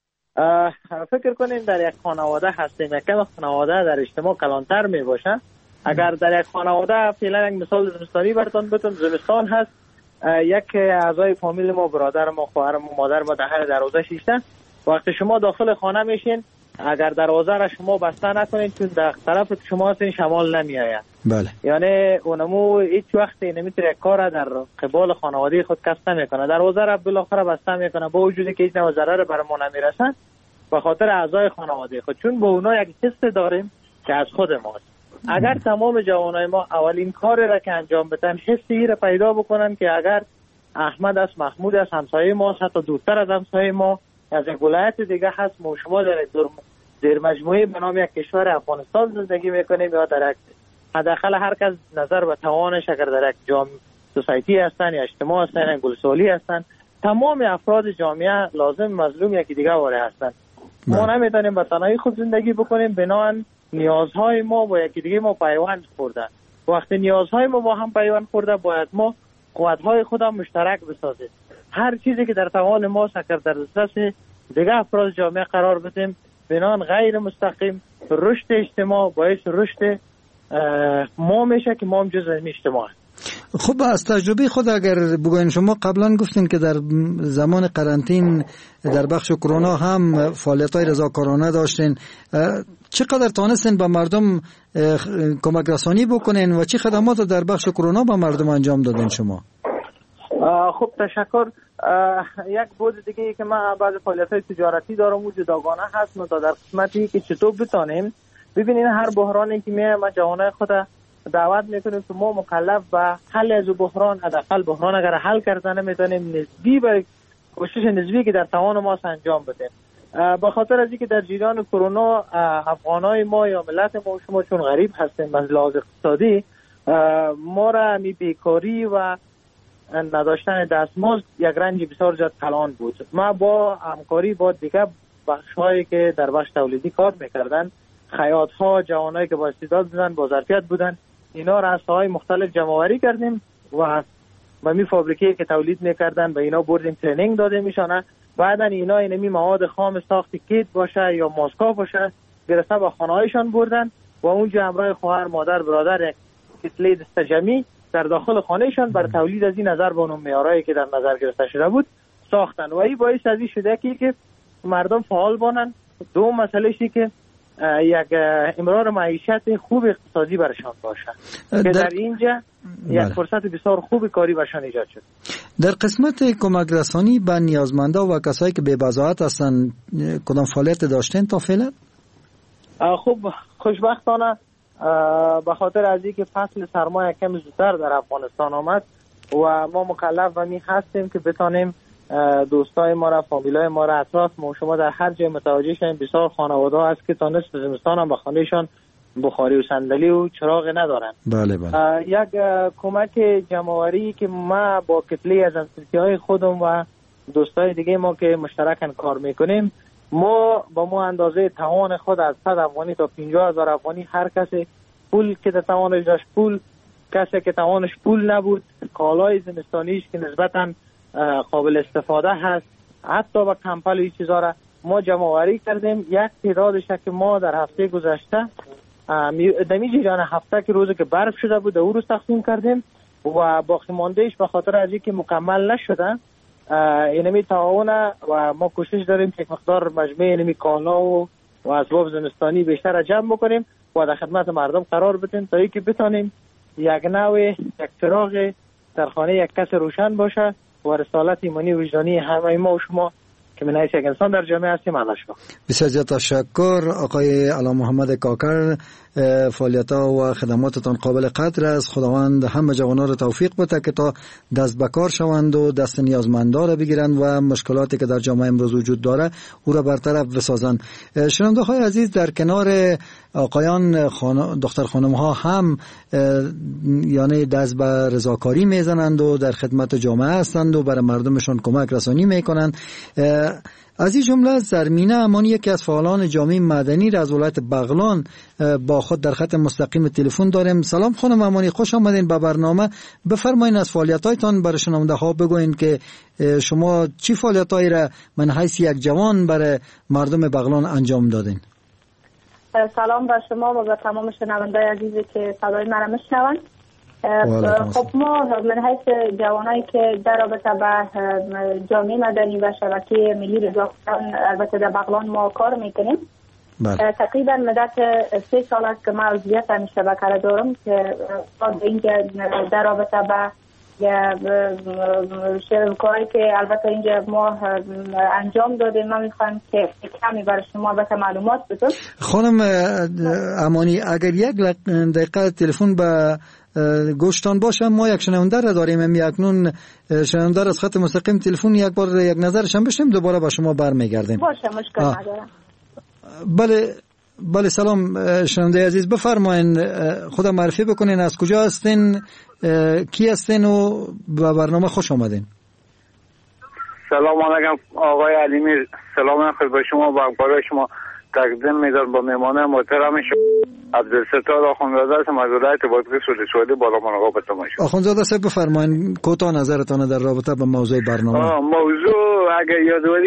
S10: فکر کنیم در یک خانواده هستیم، یک خانواده در اجتماع کلانتر می باشه. اگر در یک خانواده فعلا یک مثال زمستانی براتون بتون، زمستان هست، یک اعضای فامیل ما، برادر ما، خواهر ما، مادر ما در دروازه شیشته. وقتی شما داخل خانه میشین، اگر دروازه را شما بسته نکنید چون در طرف شما هستین شمال نمی آید.
S3: بله.
S10: یعنی اونمو هیچ وقتی نمیتونه یک کار در قبال خانواده خود کس نمیکنه. دروازه را بالاخره بسته میکنه با وجودی که هیچ نوع ضرر بر ما نمیرسه، به خاطر اعضای خانواده خود، چون با اونا یک حس داریم که از خود ماست. اگر تمام جوانای ما اولین کاری را که انجام بدن حسی را پیدا بکنن که اگر احمد است، محمود است، همسایه ما، حتی دورتر از همسایه ما از یک ولایت دیگه هست، ما شما در زیر مجموعه به نام یک کشور افغانستان زندگی میکنیم یا در یک حداقل هر کس نظر به توانش اگر در یک جامعه سوسایتی هستن یا اجتماع هستن یا گلسالی هستن، تمام افراد جامعه لازم مظلوم یکی دیگه واره هستن. ما نمیتونیم به تنهایی خود زندگی بکنیم، بنابراین نیازهای ما با یکی دیگه ما پیوند خورده. وقتی نیازهای ما با هم پیوند خورده باید ما قوتهای خود هم مشترک بسازیم. هر چیزی که در توان ما سکر در دسترس دیگه افراد جامعه قرار بدیم، بنابراین غیر مستقیم رشد اجتماع باعث رشد ما میشه که ما هم جزء این اجتماع.
S3: خب از تجربه خود اگر بگوین، شما قبلا گفتین که در زمان قرنطین در بخش کرونا هم فعالیت‌های رضاکارانه داشتین، چقدر تانستین به مردم کمک رسانی بکنین و چه خدمات در بخش کرونا به مردم انجام دادین شما؟
S10: خب تشکر. یک بود دیگه ای که من بعض فعالیت‌های تجارتی دارم و جداگانه هست، تا در قسمتی که چطور بتانیم ببینین هر بحرانی که میه ما جوانای خود دعوت میکنیم که ما مکلف به حل از بحران، حداقل بحران اگر حل کردن نمیتونیم نسبی به کوشش نسبی که در توان ما انجام بدیم. به خاطر از اینکه در جریان کرونا افغانای ما یا ملت ما شما چون غریب هستیم از لحاظ اقتصادی، ما را می بیکاری و نداشتن دستمزد یک رنج بسیار زیاد کلان بود. ما با همکاری با دیگه بخش‌هایی که در بخش تولیدی کار میکردن، خیاط‌ها، جوانایی که با استعداد بودن، با ظرفیت بودن، اینا را از ساحه‌های مختلف جمع‌آوری کردیم و با می فابریکه‌ای که تولید میکردن به اینا بردیم، ترنینگ دادیم ایشانا. بعدن اینا اینمی مواد خام ساخت کیت باشه یا ماسکا باشه گرفته با خانه‌هایشان بردن و اونجا همراه خواهر، مادر، برادر یک کتله دستجمی در داخل خانهشان بر تولید از این نظر به اون معیارایی که در نظر گرفته شده بود ساختن و این باعث از این شده که, که مردم فعال بانن. دو مسئله شی که یک امرار معیشت خوب اقتصادی برشان باشه که در اینجا یک فرصت بسیار خوب کاری برشان ایجاد شد.
S3: در قسمت کمک رسانی به نیازمنده و کسایی که بی‌بضاعت هستن کدام فعالیت داشتین تا فعلا؟
S10: خب خوشبختانه به خاطر از اینکه فصل سرما کم زودتر در افغانستان آمد و ما مکلف و می هستیم که بتانیم دوستای ما را، فامیلای ما را، اطراف ما شما در هر جای متوجه شدیم بسیار خانواده ها هست که تا نصف زمستان هم به خانهشان بخاری و صندلی و چراغ ندارن.
S3: بله بله.
S10: یک کمک جمع‌آوری که ما با کتله از همسلکی‌های خودم و دوستای دیگه ما که مشترکاً کار میکنیم، ما با ما اندازه توان خود از صد افغانی تا پنجاه هزار افغانی، هر کسی پول که توانش داشت پول، کسی که توانش پول نبود کالای زمستانیش که نسبتاً قابل استفاده هست، حتی با کمپل و چیزا را ما جمع آوری کردیم. یک تعدادش که ما در هفته گذشته دمی جریان هفته که روزی که برف شده بود او روز تقسیم کردیم و باقی ماندهش به خاطر از اینکه مکمل نشده اینمی تعاون و ما کوشش داریم که مقدار مجموعه اینمی کالا و و اسباب زمستانی بیشتر جمع بکنیم و در خدمت مردم قرار بدیم تا اینکه بتونیم یک نوع یک چراغ در خانه یک کس روشن باشه و رسالت ایمانی وجدانی همه ما و شما که من یک انسان در جامعه هستیم ادا شد.
S3: بسیار زیاد تشکر آقای علا محمد کاکر، فعالیت‌ها و خدماتتان قابل قدر است. خداوند همه جوانان را توفیق بده که تا دست به کار شوند و دست نیازمندان را بگیرند و مشکلاتی که در جامعه امروز وجود داره او را برطرف بسازند. شنونده های عزیز، در کنار آقایان خان... دختر خانم ها هم یعنی دست به رضاکاری میزنند و در خدمت جامعه هستند و برای مردمشان کمک رسانی میکنند. از این جمله زرمینه امانی یکی از فعالان جامعه مدنی را از ولایت بغلان با خود در خط مستقیم تلفن داریم. سلام خانم امانی، خوش آمدین به برنامه. بفرمایید از فعالیت‌هایتان برای شنونده ها بگوین که شما چی فعالیت‌هایی را من حیث یک جوان برای مردم بغلان انجام دادین.
S9: سلام به شما و به تمام شنونده‌های عزیزی که صدای مرا میشنوند. خب ما من حیث جوانایی که در رابطه با جامعه مدنی و شبکه ملی رضاکاران البته در بغلان ما کار میکنیم. بله. تقریبا مدت سه سال است که ما عضویت همین شبکه را دارم که اینجا در رابطه با کاری که البته اینجا ما انجام دادیم. من میخوام که کمی برای شما البته معلومات بدم.
S3: خانم امانی، اگر یک دقیقه تلفن به گوشتان باشه، ما یک شنونده را داریم. امی اکنون شنونده از خط مستقیم تلفن یک بار یک نظرش هم بشنیم، دوباره با شما برمیگردیم.
S9: باشه، مشکل ندارم.
S3: بله بله. سلام شنونده عزیز، بفرمایید خودم معرفی بکنین، از کجا هستین، کی هستین و به برنامه خوش آمدین.
S11: سلام علیکم آقای علیمیر، سلام خیلی به شما و همکارای شما تقدیم می‌دارم با مهمان محترم شما عبدالستار آخوندزاده هستم از ولایت بادغیس ولسوالی بالامرغ به تماشا.
S3: آخوندزاده صاحب بفرمایید کوتاه نظرتان در رابطه با موضوع برنامه.
S11: موضوع اگر یادواری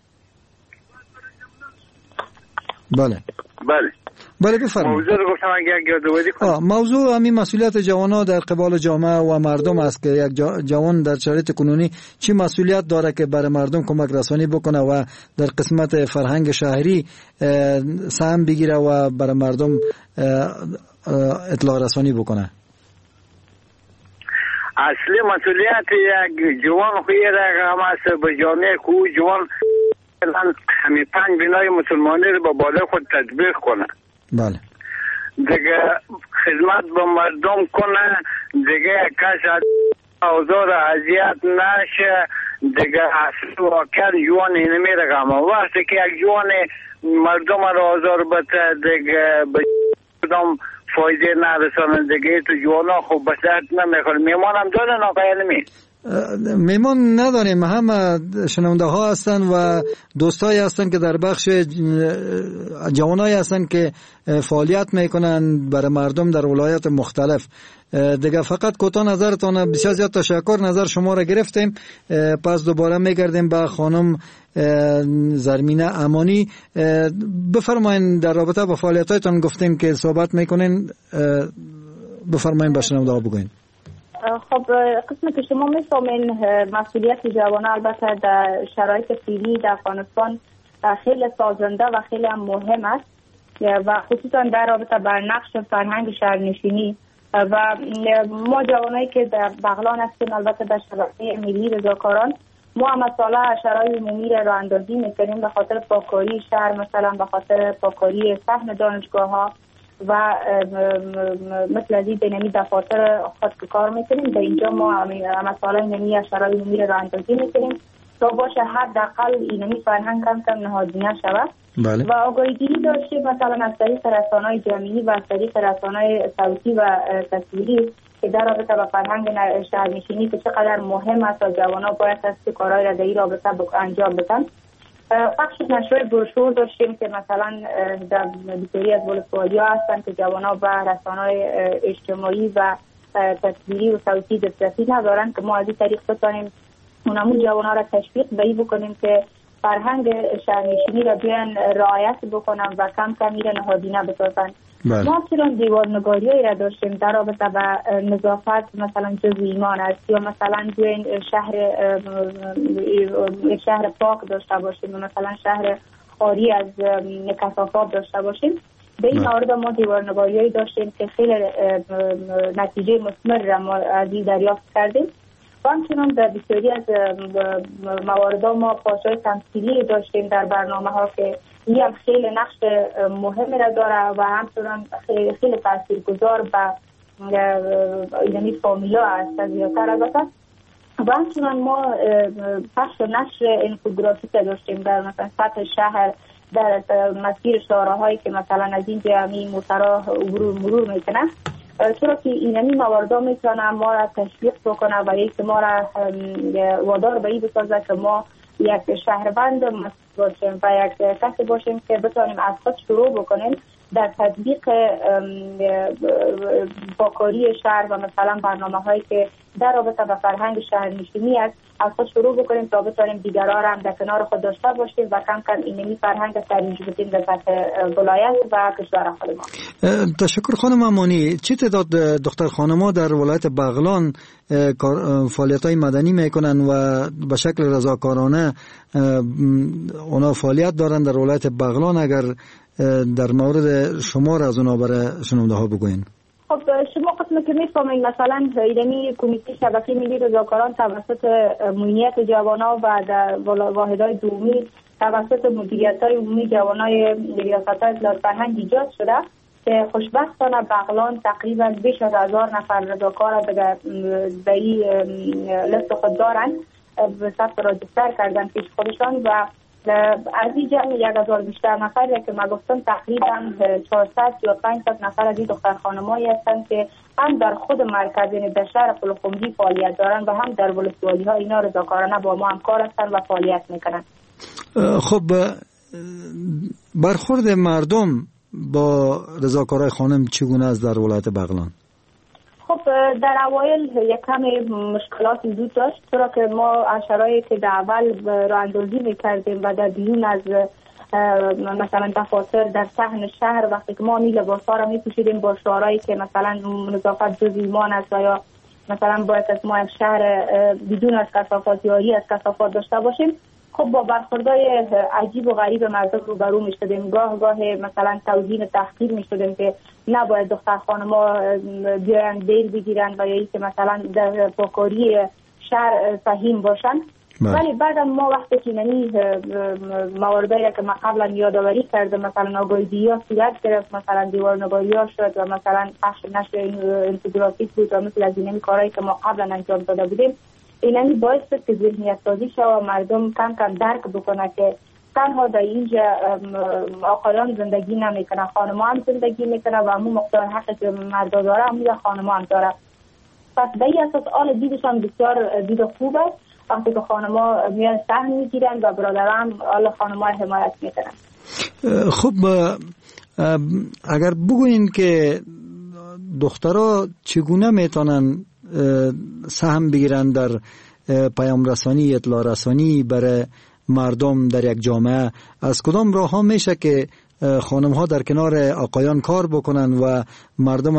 S3: بله
S11: بله
S3: بله بفرمایید.
S11: موضوع رو گفتم اگر یادواری کنم.
S3: موضوع همین مسئولیت جوانان در قبال جامعه و مردم است که یک جوان در شرایط کنونی چی مسئولیت داره که برای مردم کمک رسانی بکنه و در قسمت فرهنگ شهری سهم بگیره و برای مردم اطلاع رسانی بکنه.
S11: اصلی مسئولیت یک جوان خوی رقم است به جامعه که او جوان همین پنج بنای مسلمانی رو با بالای خود تطبیق کنه.
S3: بله.
S11: دیگه خدمت به مردم کنه، دیگه کس آزار اذیت نشه، دیگه اصل واقعا جوان اینمی رقم وقتی که یک جوان مردم رو آزار بده دیگه به مردم فایده نرسانه، دیگه تو جوانا خوب بسیارت نمیخوره. میمان هم دارن آقای علمی؟
S3: میمان نداریم، همه شنونده ها هستن و دوستایی هستن که در بخش جوانایی هستن که فعالیت میکنن برای مردم در ولایت مختلف. دیگه فقط کوتاه نظرتون. بسیار زیاد تشکر، نظر شما را گرفتیم. پس دوباره میگردیم به خانم زرمینه امانی. بفرمایید در رابطه با فعالیتاتون گفتین که صحبت میکنین، بفرمایید به شنونده ها بگوین.
S9: خب قسمی که شما میفهمین مسئولیت جوانان البته در شرایط فعلی در افغانستان خیلی سازنده و خیلی مهم است و خصوصا در رابطه با نقش فرهنگ شهرنشینی و ما جوانایی که در بغلان هستیم البته در شبکه ملی رضاکاران ما مسائل شرایط عمومی را اندازی میکنیم به خاطر پاکاری شهر، مثلا به خاطر پاکاری صحن دانشگاه ها و مثل از این بینمی دفاتر خود کار میکنیم. در اینجا ما مسائل نمی شرایط عمومی را اندازی میکنیم تا باشه حداقل اینمی فرهنگ کم کم نهادینه شود.
S3: بله.
S9: و آگاهیگیری داشته مثلا از طریق رسانه‌های جمعی و از طریق رسانه‌های صوتی و تصویری که در رابطه با فرهنگ شهرنشینی که چقدر مهم است و جوانان باید از کارهای را در این رابطه انجام بدن. بخش نشر بروشور داشتیم که مثلا در بسیاری از ولسوالی‌ها هستند که جوانان به رسانه‌های اجتماعی و تصویری و صوتی دسترسی ندارن که ما از این طریق بتونیم اونمون جوانان را تشویق به این بکنیم که فرهنگ شهرنشینی را بیان رعایت بکنن و کم کم میره نهادینه بسازن. ما همچنان دیوارنگاری‌هایی را داشتیم در رابطه با نظافت مثلا جزء ایمان است یا مثلا بیاین شهر شهر پاک داشته باشیم مثلا شهر خالی از کثافات داشته باشیم. به این مورد ما دیوارنگاری‌هایی داشتیم که خیلی نتیجه مثمر را ما از این دریافت کردیم. و همچنان در بسیاری از موارد ما پاس‌های تمثیلی داشتیم در برنامه ها که این هم خیلی نقش مهمی را داره و همچنان خیلی, خیلی تاثیرگذار به اینمی فامیلا است از زیادتر البته. و همچنان ما پخش نشر انفوگرافیک داشتیم در مثلا سطح شهر در مسیر شارع‌هایی که مثلا از اینجا همین موترها مرور مرور میکنن، چرا که اینمی مواردا میتونه ما را تشویق بکنه و یک ما را وادار به این بسازه که ما یک شهروند باشیم و یک کسی باشیم که بتونیم از خود شروع بکنیم در تطبیق باکاری شهر و مثلا برنامه هایی که در رابطه با فرهنگ شهرنشینی است از خود شروع بکنیم تا بتونیم دیگران را هم در کنار خود داشته باشیم و کم کم اینمی فرهنگ ترویج بدیم در سطح ولایت و کشور خودمان.
S3: تشکر خانم امانی. چه تعداد دختر خانم‌ها در ولایت بغلان فعالیت‌های مدنی میکنن و به شکل رضاکارانه اونا فعالیت دارن در ولایت بغلان؟ اگر در مورد شمار از اونا برای شنونده ها بگوین.
S9: خب شما قسم که میفهمید مثلا ایرانی کمیته شبکه ملی رضاکاران توسط مدیریت جوانان و در واحدهای دومی توسط مدیریت‌های عمومی جوانای ریاست‌های اصلاح فرهنگ ایجاد شده که خوشبختانه بغلان تقریبا بیش از هزار نفر رضاکار به این لیست خود دارند، به ثبت راجستر کردن پیش خودشان و از این جمع یک هزار بیشتر نفر که ما گفتم تقریبا چهارصد یا پانصد نفر از این دختر خانمایی هستند که هم در خود مرکز یعنی در شهر پلخمری فعالیت دارن و هم در ولسوالی ها اینا رضاکارانه با ما همکار هستند و فعالیت میکنن.
S3: خب برخورد مردم با رضاکارای خانم چگونه است در ولایت بغلان؟
S9: خب در اوایل یک کمی مشکلات وجود داشت، چرا که ما از شرایطی که در اول راه اندازی میکردیم و در بیرون از مثلا دفاتر در صحن شهر وقتی که ما می لباسا را میپوشیدیم با شعارهایی که مثلا نظافت جز ایمان است و یا مثلا باید از ما یک شهر بدون از کثافات یاری از کثافات داشته باشیم، خب با برخوردهای عجیب و غریب مردم روبرو میشدیم. گاه گاه مثلا توهین تحقیر میشدیم که نباید دختر خانم‌ها بیاین دیر بگیرن و یا اینکه مثلا در پاکاری شهر سهیم باشن. ولی بعد ما وقتی که نمی مواردی که ما قبلا یادآوری کردم مثلا آگاهی‌ها صورت گرفت، مثلا دیوارنگاری‌ها شد و مثلا پخش نشر انفوگرافیک بود و مثل از اینمی کارهایی که ما قبلا انجام داده بودیم، اینمی باعث شد که ذهنیت سازی شد و مردم کم کم درک بکنه که تنها در اینجا آقایان زندگی نمیکنه، خانم‌ها هم زندگی میکنه و همون مقدار حقی که مردا داره همون خانم‌ها هم داره. پس به این اساس آل دیدشان بسیار دید خوب است وقتی که خانم‌ها میان سهم میگیرن و برادرها هم آل خانم‌ها حمایت میکنن.
S3: خب اگر بگوین که دخترها چگونه میتونن سهم بگیرن در پیام رسانی، اطلاع رسانی برای مردم در یک جامعه، از کدام راه ها میشه که خانم ها در کنار آقایان کار بکنن و مردم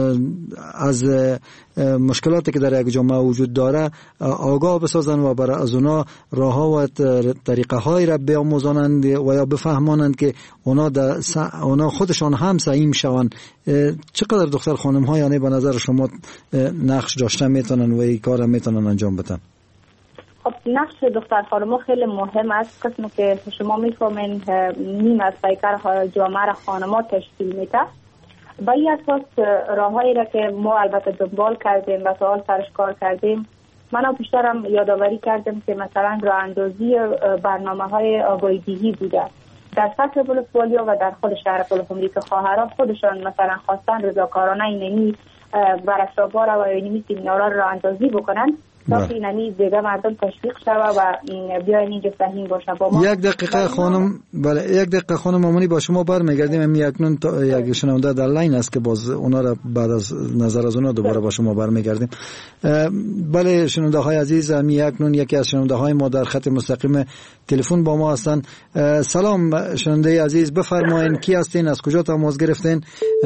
S3: از مشکلاتی که در یک جامعه وجود داره آگاه بسازن و برای از اونا راه ها و طریقه های را بیاموزانند و یا بفهمانند که اونا, اونا خودشان هم سعیم شوند؟ چقدر دختر خانم ها یعنی به نظر شما نقش داشته میتونن و این کار را میتونن انجام بدن؟
S9: خب نقش دختر خانم‌ها خیلی مهم است، قسمی که شما میفهمین نیم از پیکر جامعه را خانم‌ها تشکیل میده. با این اساس راههایی را که ما البته دنبال کردیم و سوال سرش کار کردیم من بیشترم یادآوری کردم که مثلا راه اندازی برنامه‌های آگاهی دهی بوده در سطح ولسوالی‌ها و در خود شهر پلخمری که خواهران خودشان مثلا خواستن رضاکارانه اینمی بر اسرابار و اینمی سیمینارها راه اندازی بکنن تا که اینمی دیگه مردم تشویق شوه و بیاین اینجا فهیم باشه با ما.
S3: یک دقیقه خانم، بله یک دقیقه خانم مامونی با شما برمیگردیم. هم اکنون یک شنونده در لاین است که باز اونا را بعد از نظر از اونا دوباره با شما برمیگردیم. بله شنونده های عزیز، هم اکنون یکی از شنونده های ما در خط مستقیم تلفن با ما هستند. سلام شنونده عزیز، بفرمایید کی هستین، از کجا تماس گرفتین؟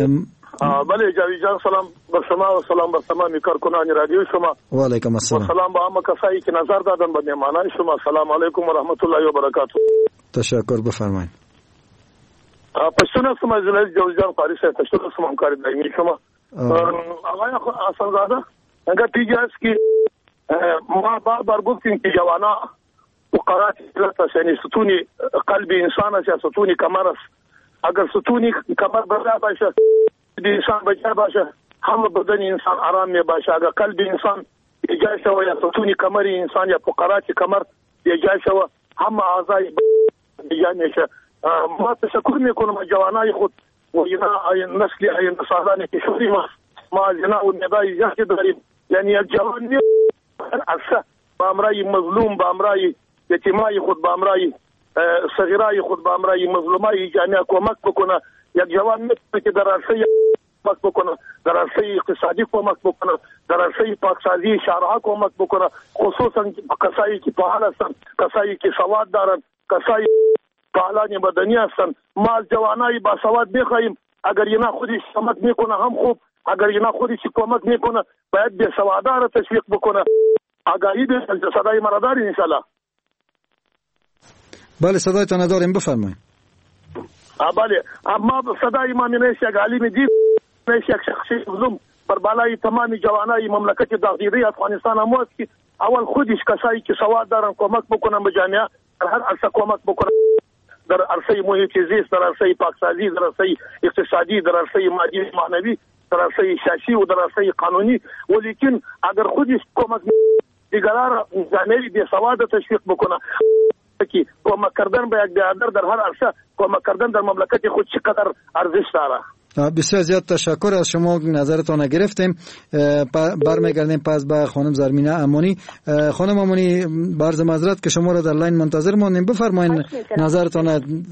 S12: بله جاوید جان، سلام بر شما و سلام بر تمامی کارکنان رادیو شما.
S3: و علیکم السلام.
S12: و سلام با همه کسایی که نظر دادن به مهمانان شما. سلام علیکم و رحمت الله و برکاته.
S3: تشکر، بفرمایید.
S12: پشتون هستم از جلال جاوید جان قاری صاحب، پشتون هستم همکار دائمی شما. آقای حسن زاده انگار پیجه است که ما بار بار گفتیم که جوانا فقرات است، یعنی ستونی قلب انسان است یا ستونی کمر است. اگر ستونی کمر بجا باشه انسان بجا باشه همه بدن انسان آرام می باشه. اگر قلب انسان ایجاد شوه یا ستونی کمر انسان یا فقرات کمر ایجاد شوه همه اعضای ایجاد میشه. ما تشکر میکنم جوانای خود و اینا نسلی این سالانه که شوری ما ما جنا و ندای ایجاد داریم. یعنی یک جوان می اصلا با امرای مظلوم، با امرای یتیمای خود، با امرای صغیرای خود، با امرای مظلومای جامعه کمک بکنه. یک جوان میتونه که در عرصه کمک بکنه، در عرصه اقتصادی کمک بکنه، در عرصه پاکسازی شهرها کمک بکنه، خصوصا کسایی که فعال هستن، کسایی که سواد دارن، کسایی فعالان بدنی هستن. ما از جوانای با سواد بخواهیم اگر اینا خودش کمک میکنه هم خوب، اگر اینا خودش کمک میکنه باید به سوادار تشویق بکنه. آگاهی به صدای مرادار انشالله.
S3: بله صدایتان نداریم، بفرمایید.
S12: بله اما صدای ما نیست یک عالم دید، نیست یک شخصی مظلوم بر بالای تمام جوانای مملکت داخلی افغانستان هم است که اول خودش کسایی که سواد دارن کمک بکنن به جامعه، در هر عرصه کمک بکنن، در عرصه محیط زیست، در عرصه پاکسازی، در عرصه اقتصادی، در عرصه مادی معنوی، در عرصه سیاسی و در عرصه قانونی. ولیکن اگر خودش کمک دیگران جامعه بی سواد تشویق بکنه که کمک کردن به یک برادر در هر عرصه کمک کردن در مملکت خود چقدر ارزش داره.
S3: بسیار زیاد تشکر از شما، نظرتان گرفتیم. برمیگردیم پس به خانم زرمینه امانی. خانم امانی برز معذرت که شما را در لاین منتظر ماندیم، بفرمایید نظرتان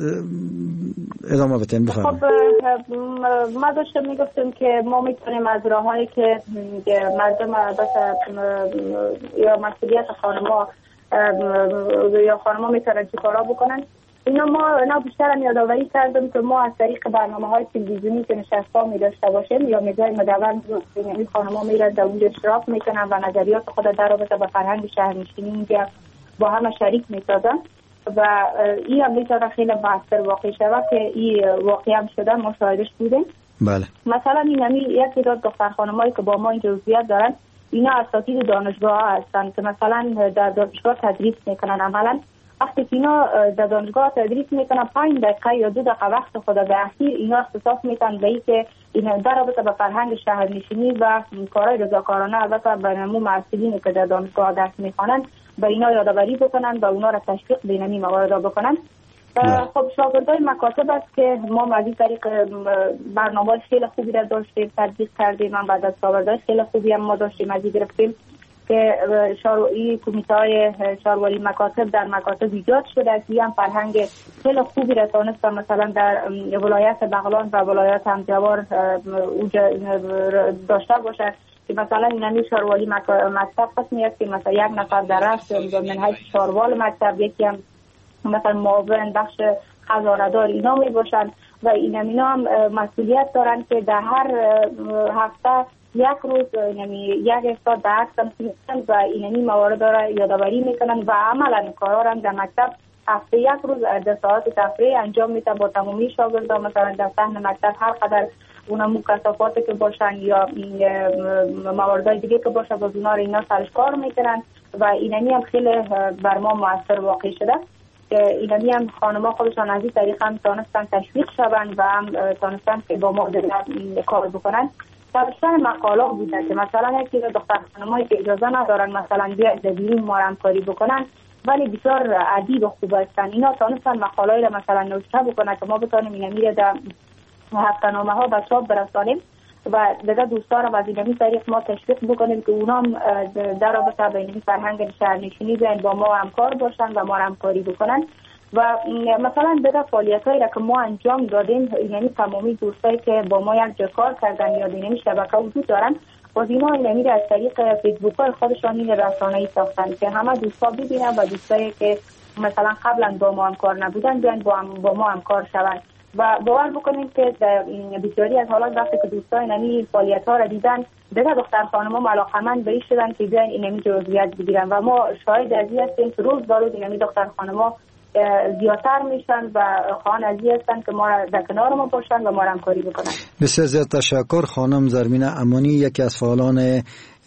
S3: ادامه بدین. بفرمایید.
S9: خب ما داشتم میگفتم که ما میتونیم از راههایی که مردم بس یا مسئولیت خانم‌ها یا خانم‌ها میتونن چیکارا بکنن، اینا ما اینا بیشتر یادآوری کردم که ما از طریق برنامه‌های تلویزیونی که نشست‌ها می داشته باشیم یا می‌گویم مدون یعنی خانم‌ها میرن در اونجا اشتراک میکنن و نظریات خود در رابطه با فرهنگ شهرنشینی اینجا با هم شریک می‌سازن و این هم میتونه خیلی موثر واقع شود که این واقعی هم شده، ما شاهدش بودیم.
S3: بله. مثلا
S9: این همی یک تعداد دختر خانمایی که با ما اینجا عضویت دارن، اینا اساتید دانشگاه هستن که مثلا در دانشگاه تدریس میکنن. عملا وقتی که اینا در دانشگاه تدریس میکنن پنج دقیقه یا دو دقیقه وقت خود به اخیر اینا اختصاص میکنن به اینکه اینا در رابطه با فرهنگ شهرنشینی و کارهای رضاکارانه البته به نمو مسئولینی که در دانشگاه درس میخوانن به اینا یادآوری بکنن و اونا را تشویق به اینمی موارد بکنن. خب شاگردای مکاتب است که ما از این طریق برنامه خیلی خوبی را داشتیم، تطبیق کردیم. من بعد از شاگردای خیلی خوبی هم ما داشتیم از این گرفتیم که شاروی کمیته شاروری مکاتب در مکاتب ایجاد شده است. هم فرهنگ خیلی خوبی را تونستم مثلا در ولایت بغلان و ولایت همجوار داشته باشد که مثلا اینمی شاروری مکتب قسمی است که مثلا یک نفر در رأس منهج شاروال مکتب، یکی هم مثلا معاون بخش خزانه‌دار اینا می باشند و اینا هم مسئولیت دارن که در هر هفته یک روز یعنی یک استاد درس میکنن و اینمی موارد را یادآوری میکنن و عملا کارا هم در مکتب هفته یک روز در ساعت تفریح انجام میدن با تمامی شاگردان. مثلا در صحن مکتب هر قدر اونم مکافاتی که باشن یا مواردهای دیگه که باشه با اونا اینا سرش کار میکنن و اینمی هم خیلی بر ما موثر واقع شده که اینمی هم خانم‌ها خودشان از این طریق هم تانستن تشویق شوند و هم تانستن که با ما کار بکنن.
S13: نوشتن مقاله بوده که مثلا یکی دختر خانمایی که اجازه ندارن مثلا بیا در بیرون ما همکاری بکنن ولی بسیار ادیب و خوب هستن، اینا تونستن مقاله‌ای را مثلا نوشته بکنن که ما بتونیم اینا میره در هفته‌نامه ها به چاپ برسانیم و دیگه دوستا را از این طریق ما تشویق بکنیم که اونا در رابطه با این فرهنگ شهرنشینی بیان با ما همکار باشن و ما همکاری بکنن. و مثلا دیگه فعالیتایی را که ما انجام دادیم، یعنی تمامی دوستایی که با ما یک جا کار کردن یا این شبکه وجود دارن، باز اینا این از طریق فیسبوک های خودشان این رسانه‌ای ساختن که همه دوستا ببینن و دوستایی که مثلا قبلا با ما همکار نبودن بیان با, هم با ما همکار شوند. و باور بکنیم که بسیاری از حالات وقتی که دوستان این فعالیت‌ها را دیدن دیگه دختر خانم‌ها علاقه‌مند به این شدن که بیان این جزئیات بگیرن و ما شاهد از این هستیم که روز به روز این دختر خانم‌ها زیادتر میشن و خواهان از این هستن که ما را در کنار ما باشن و ما را همکاری بکنن.
S3: بسیار زیاد تشکر. خانم زرمینه امانی یکی از فعالان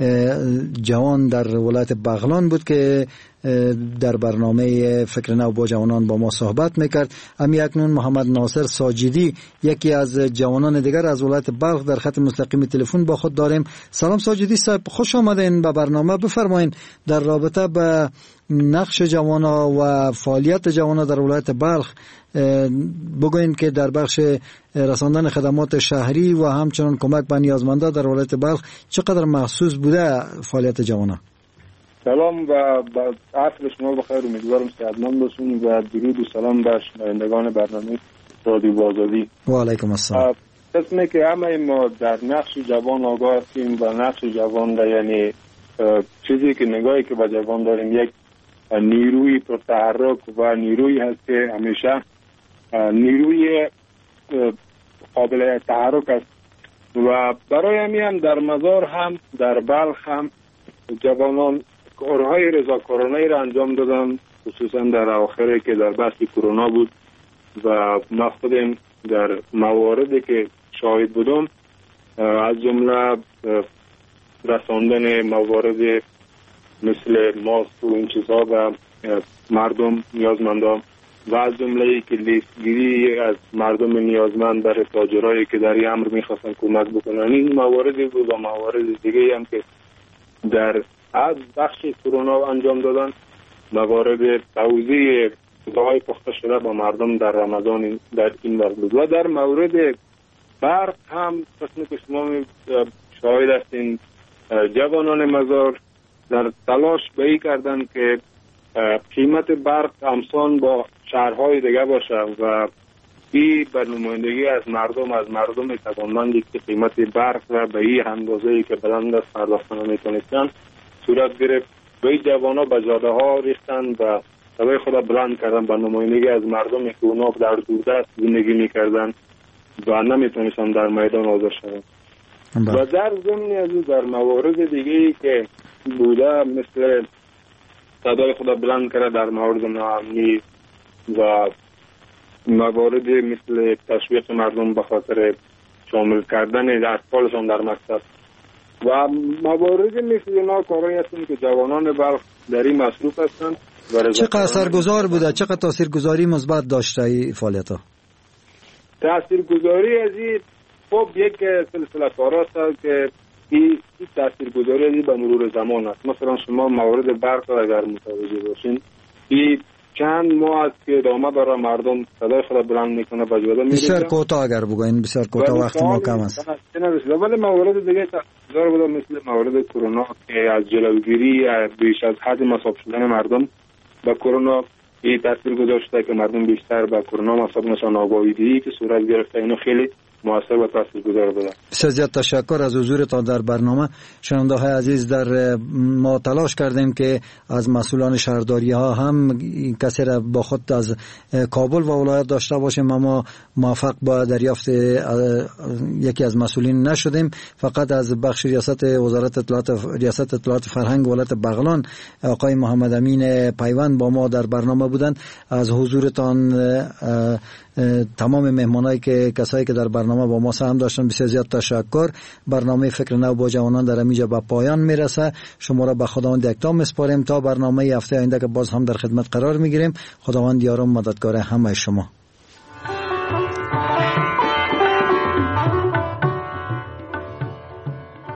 S3: جوان در ولایت بغلان بود که در برنامه فکر نو با جوانان با ما صحبت میکرد. امی اکنون محمد ناصر ساجدی یکی از جوانان دیگر از ولایت بلخ در خط مستقیم تلفن با خود داریم. سلام ساجدی صاحب، خوش آمدین به برنامه. بفرمایین در رابطه به نقش جوانا و فعالیت جوانا در ولایت بلخ بگوین که در بخش رساندن خدمات شهری و همچنان کمک به نیازمندان در ولایت بلخ چقدر محسوس بوده فعالیت جوانا؟
S14: سلام و عصر شما بخیر، امیدوارم صحتمند باشین و درود و سلام به شنوندگان برنامه رادیو آزادی.
S3: و علیکم السلام.
S14: قسمی که همه ما در نقش جوان آگاه هستیم و نقش جوان در یعنی چیزی که نگاهی که به جوان داریم یک نیروی پرتحرک و نیروی هست که همیشه نیروی قابل تحرک است و برای همین هم در مزار هم در بلخ هم جوانان کارهای رضاکارانه را انجام دادن، خصوصا در اواخر که در بحث کرونا بود و ما خودم در مواردی که شاهد بودم از جمله رساندن موارد مثل ماسک و این چیزها و مردم نیازمندان و از جمله که لیستگیری از مردم نیازمند برای تاجرایی که در این امر میخواستن کمک بکنن، این مواردی بود و موارد دیگه هم که در از بخش کرونا انجام دادن، موارد توزیع غذاهای پخته شده با مردم در رمضان در این وقت بود. و در مورد برق هم قسمی که شما شاهد هستین جوانان مزار در تلاش به این کردن که قیمت برق همسان با شهرهای دیگه باشه و این بر نمایندگی از مردم از مردم توانمندی که قیمت برق را به این اندازه‌ای که بلند است پرداخت نمی‌تونستن صورت گرفت. و این جوانا به جاده ها ریختن و صدای خود بلند کردن به نمایندگی از مردمی که اونا در دوردست زندگی می‌کردن و نمی‌تونستن در میدان حاضر شوند. و در ضمن از در موارد دیگه‌ای که بوده مثل صدای خود بلند کرده در مورد ناامنی و موارد مثل تشویق مردم به خاطر شامل کردن اطفالشان در مکتب و موارد مثل اینا کارهایی هستند که جوانان بلخ در این مصروف هستند.
S3: چقدر اثرگذار بوده، چقدر تاثیرگذاری مثبت داشته این فعالیت‌ها؟
S14: تاثیرگذاری از این خب یک سلسله کاراست که این تاثیرگذاری از این به مرور زمان است. مثلا شما موارد برق اگر متوجه باشین، این چند ماه است که ادامه داره مردم صدای خود بلند میکنه به جاده میره.
S3: بسیار کوتاه اگر بگوین، بسیار کوتاه وقت ما کم است.
S14: ولی موارد دیگه تاثیرگذار بوده مثل موارد کرونا که از جلوگیری بیش از حد مصاب شدن مردم با کرونا این تاثیرگذار شده که مردم بیشتر با کرونا مصاب نشن، آگاهی دیگه که صورت گرفته اینو خیلی موثر و تاثیرگذار بوده.
S3: بسیار زیاد تشکر از حضورتان در برنامه. شنونده های عزیز، در ما تلاش کردیم که از مسئولان شهرداری ها هم کسی را با خود از کابل و ولایت داشته باشیم، اما موفق با دریافت یکی از مسئولین نشدیم. فقط از بخش ریاست وزارت اطلاعات ریاست اطلاعات فرهنگ ولایت بغلان آقای محمد امین پیوند با ما در برنامه بودند. از حضورتان تمام مهمانایی که کسایی که در برنامه با ما سهم داشتن بسیار زیاد تشکر. برنامه فکر نو با جوانان در اینجا به پایان میرسه. شما را به خداوند یکتا میسپاریم تا برنامه هفته آینده که باز هم در خدمت قرار میگیریم. خداوند یار و مددگار همه شما.